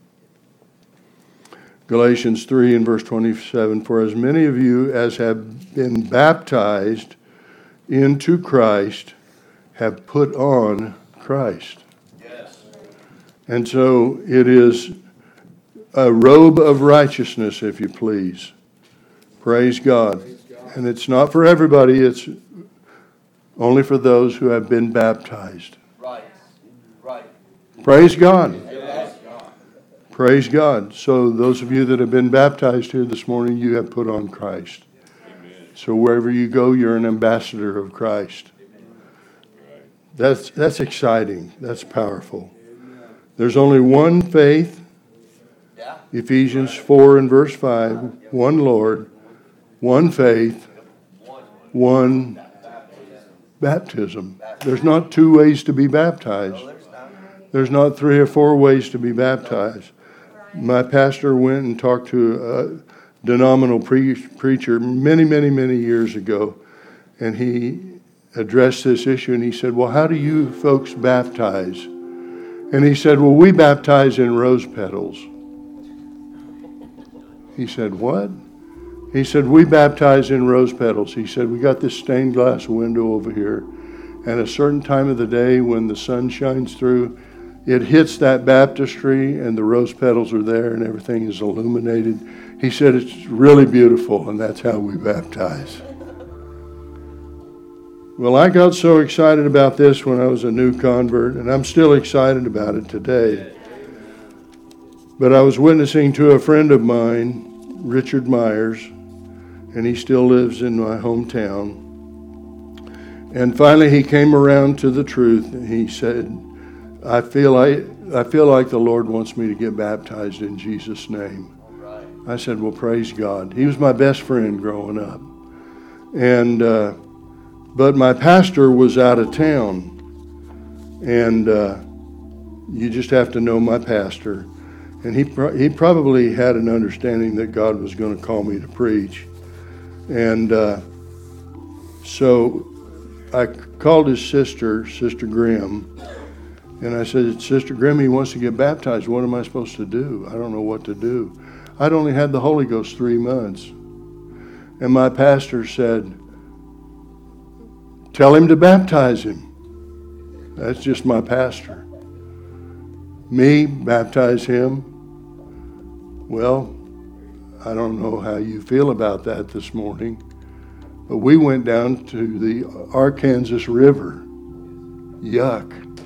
Galatians three and verse twenty-seven. For as many of you as have been baptized into Christ have put on Christ. Yes. And so it is a robe of righteousness, if you please. Praise God. And it's not for everybody, it's only for those who have been baptized. Right. Right. Praise God. Yes. Praise God. So those of you that have been baptized here this morning, you have put on Christ. Amen. So wherever you go, you're an ambassador of Christ. That's that's exciting. That's powerful. There's only one faith. Yeah. Ephesians four and verse five. One Lord, one faith, one baptism. There's not two ways to be baptized. There's not three or four ways to be baptized. My pastor went and talked to a denominational pre- preacher many, many, many years ago, and he addressed this issue, and he said, well, how do you folks baptize? And he said, well, we baptize in rose petals. He said, what? He said, we baptize in rose petals. He said, we got this stained glass window over here, and a certain time of the day when the sun shines through, it hits that baptistry, and the rose petals are there, and everything is illuminated. He said, it's really beautiful, and that's how we baptize. Well, I got so excited about this when I was a new convert, and I'm still excited about it today. But I was witnessing to a friend of mine, Richard Myers, and he still lives in my hometown. And finally he came around to the truth, and he said, I feel like, I feel like the Lord wants me to get baptized in Jesus' name. Right. I said, well, praise God. He was my best friend growing up. And... Uh, But my pastor was out of town, and uh, you just have to know my pastor. And he pro- he probably had an understanding that God was going to call me to preach. And uh, so I called his sister, Sister Grimm, and I said, Sister Grimm, he wants to get baptized. What am I supposed to do? I don't know what to do. I'd only had the Holy Ghost three months. And my pastor said, tell him to baptize him. That's just my pastor. Me, baptize him. Well, I don't know how you feel about that this morning, but we went down to the Arkansas River Yuck.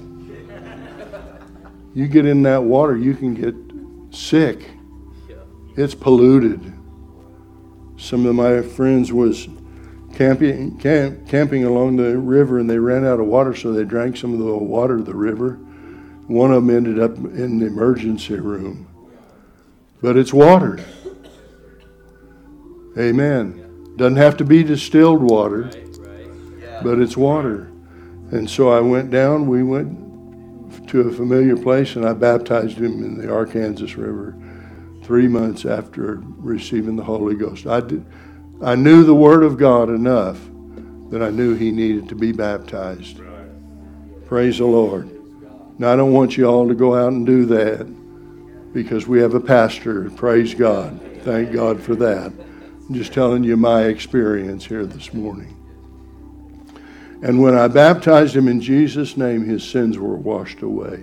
You get in that water, you can get sick. It's polluted. Some of my friends was camping camp, camping along the river, and they ran out of water, so they drank some of the water of the river. One of them ended up in the emergency room. But it's water. Amen. Doesn't have to be distilled water, but it's water. And so I went down, we went to a familiar place, and I baptized him in the Arkansas River three months after receiving the Holy Ghost. I did, I knew the Word of God enough that I knew he needed to be baptized. Praise the Lord. Now, I don't want you all to go out and do that because we have a pastor. Praise God. Thank God for that. I'm just telling you my experience here this morning. And when I baptized him in Jesus' name, his sins were washed away.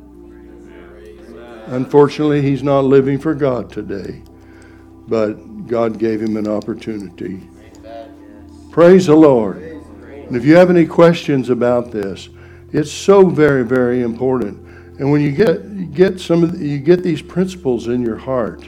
Unfortunately, he's not living for God today, but God gave him an opportunity. Praise the Lord. And if you have any questions about this, it's so very, very important. And when you get you get some of the, you get these principles in your heart,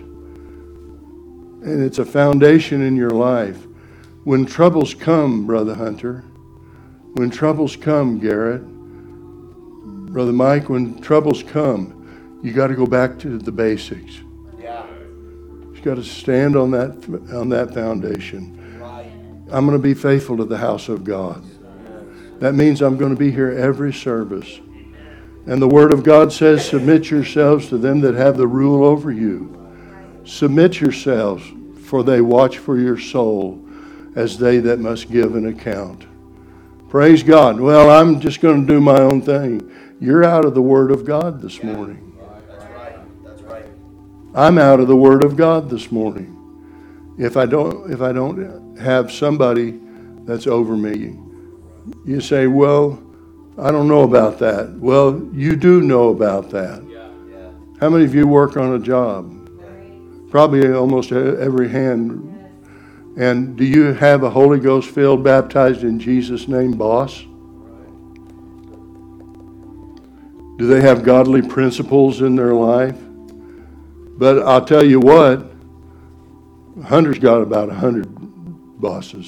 and it's a foundation in your life. When troubles come, Brother Hunter, when troubles come, Garrett, Brother Mike, when troubles come, you got to go back to the basics. Yeah. You got to stand on that on that foundation. Right. I'm going to be faithful to the house of God. That means I'm going to be here every service. And the Word of God says, submit yourselves to them that have the rule over you. Submit yourselves, for they watch for your soul as they that must give an account. Praise God. Well, I'm just going to do my own thing. You're out of the Word of God this morning. That's right. That's right. I'm out of the Word of God this morning. If I don't, if I don't have somebody that's over me, you say, well, I don't know about that. Well, you do know about that. Yeah. Yeah. How many of you work on a job? Probably almost every hand. And do you have a Holy Ghost filled, baptized in Jesus' name boss? Do they have godly principles in their life? But I'll tell you what, Hunter's got about a hundred bosses.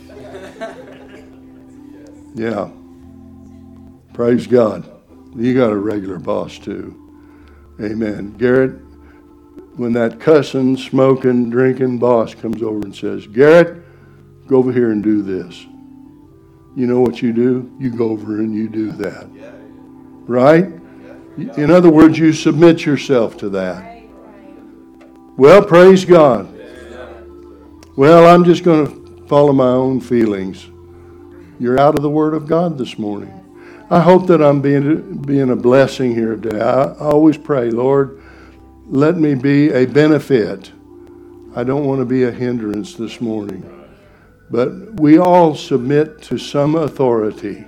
Yeah. Praise God. You got a regular boss too. Amen. Garrett, when that cussing, smoking, drinking boss comes over and says, Garrett, go over here and do this. You know what you do? You go over and you do that. Right? In other words, you submit yourself to that. Well, praise God. Well, I'm just going to follow my own feelings. You're out of the Word of God this morning. I hope that I'm being, being a blessing here today. I, I always pray, Lord, let me be a benefit. I don't want to be a hindrance this morning. But we all submit to some authority.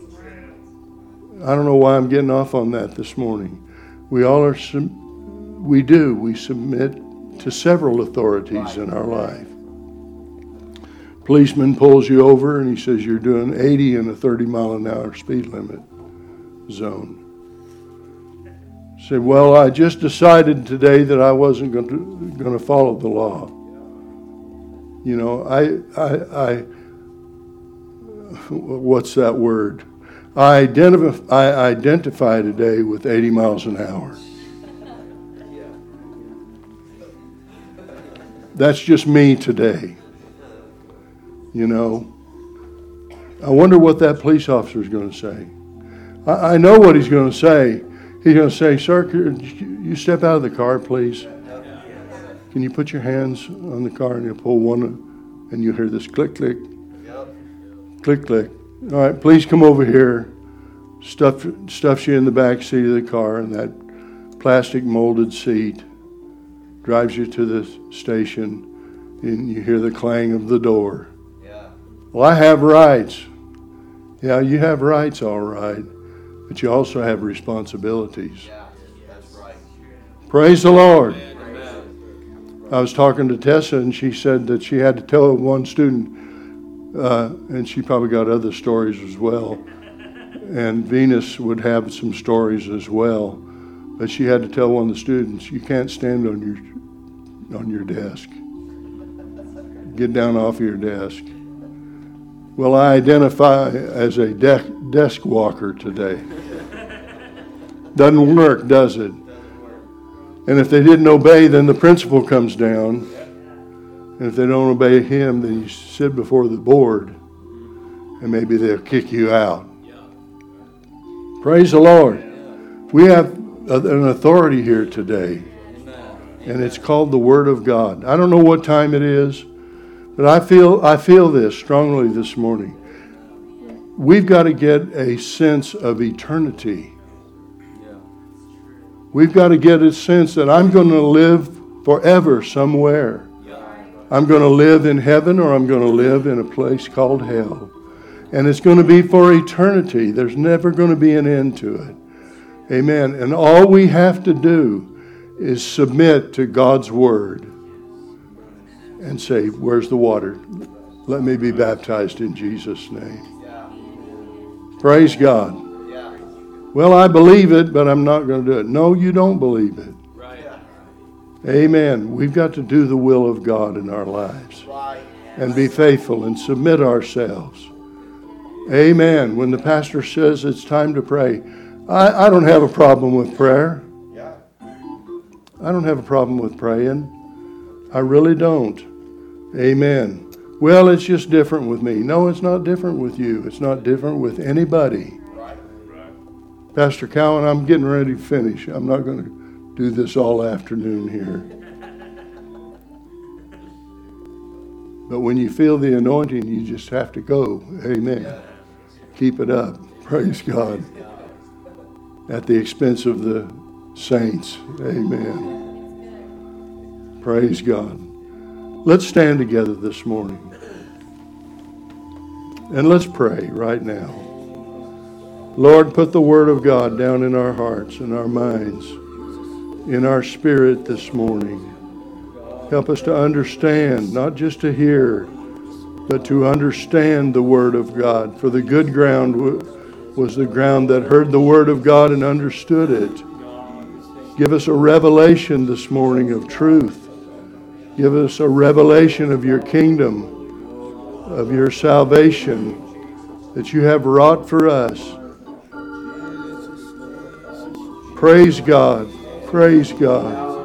I don't know why I'm getting off on that this morning. We all are, we do, we submit to several authorities in our life. Policeman pulls you over and he says you're doing eighty in a thirty mile an hour speed limit zone. Say, well, I just decided today that I wasn't going to going to follow the law. You know, I, I, I, what's that word? I identify, I identify today with eighty miles an hour. That's just me today. You know, I wonder what that police officer is going to say. I, I know what he's going to say. He's going to say, sir, could you step out of the car, please? Can you put your hands on the car and you pull one and you hear this click, click, click, click. All right, please come over here. Stuff, stuffs you in the back seat of the car in that plastic molded seat. Drives you to the station and you hear the clang of the door. Well, I have rights. Yeah, you have rights, all right. But you also have responsibilities. Yeah, that's right. Praise the Lord. Amen. I was talking to Tessa, and she said that she had to tell one student, uh, and she probably got other stories as well. and Venus would have some stories as well. But she had to tell one of the students, you can't stand on your on your desk. Get down off your desk. Well, I identify as a de- desk walker today. Doesn't work, does it? And if they didn't obey, then the principal comes down. And if they don't obey him, then you sit before the board, and maybe they'll kick you out. Praise the Lord. We have an authority here today, and it's called the Word of God. I don't know what time it is, but I feel I feel this strongly this morning. We've got to get a sense of eternity. We've got to get a sense that I'm going to live forever somewhere. I'm going to live in heaven, or I'm going to live in a place called hell. And it's going to be for eternity. There's never going to be an end to it. Amen. And all we have to do is submit to God's Word and say, where's the water? Let me be baptized in Jesus' name. Praise God. Well, I believe it, but I'm not going to do it. No, you don't believe it. Amen. We've got to do the will of God in our lives and be faithful and submit ourselves. Amen. When the pastor says it's time to pray, I, I don't have a problem with prayer. I don't have a problem with praying. I really don't. Amen. Well, it's just different with me. No, it's not different with you. It's not different with anybody. Pastor Cowan, I'm getting ready to finish. I'm not going to do this all afternoon here. But when you feel the anointing, you just have to go. Amen. Keep it up. Praise God. At the expense of the saints. Amen. Praise God. Let's stand together this morning. And let's pray right now. Lord, put the Word of God down in our hearts and our minds, in our spirit this morning. Help us to understand, not just to hear, but to understand the Word of God. For the good ground was the ground that heard the Word of God and understood it. Give us a revelation this morning of truth. Give us a revelation of your kingdom, of your salvation that you have wrought for us. Praise God. Praise God.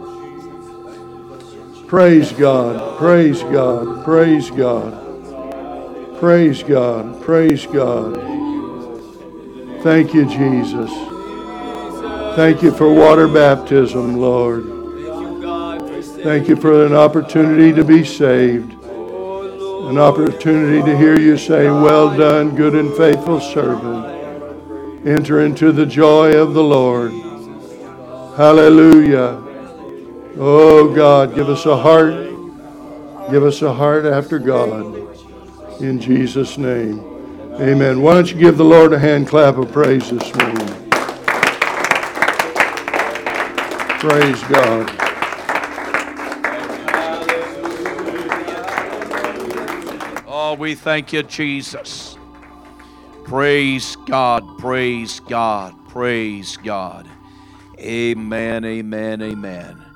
Praise God. Praise God. Praise God. Praise God. Praise God. Thank you, Jesus. Thank you for water baptism, Lord. Thank you for an opportunity to be saved. An opportunity to hear you say, well done, good and faithful servant. Enter into the joy of the Lord. Hallelujah. Oh God, give us a heart. Give us a heart after God. In Jesus' name. Amen. Why don't you give the Lord a hand clap of praise this morning. Praise God. Oh, we thank you, Jesus. Praise God, praise God, praise God. Amen, amen, amen.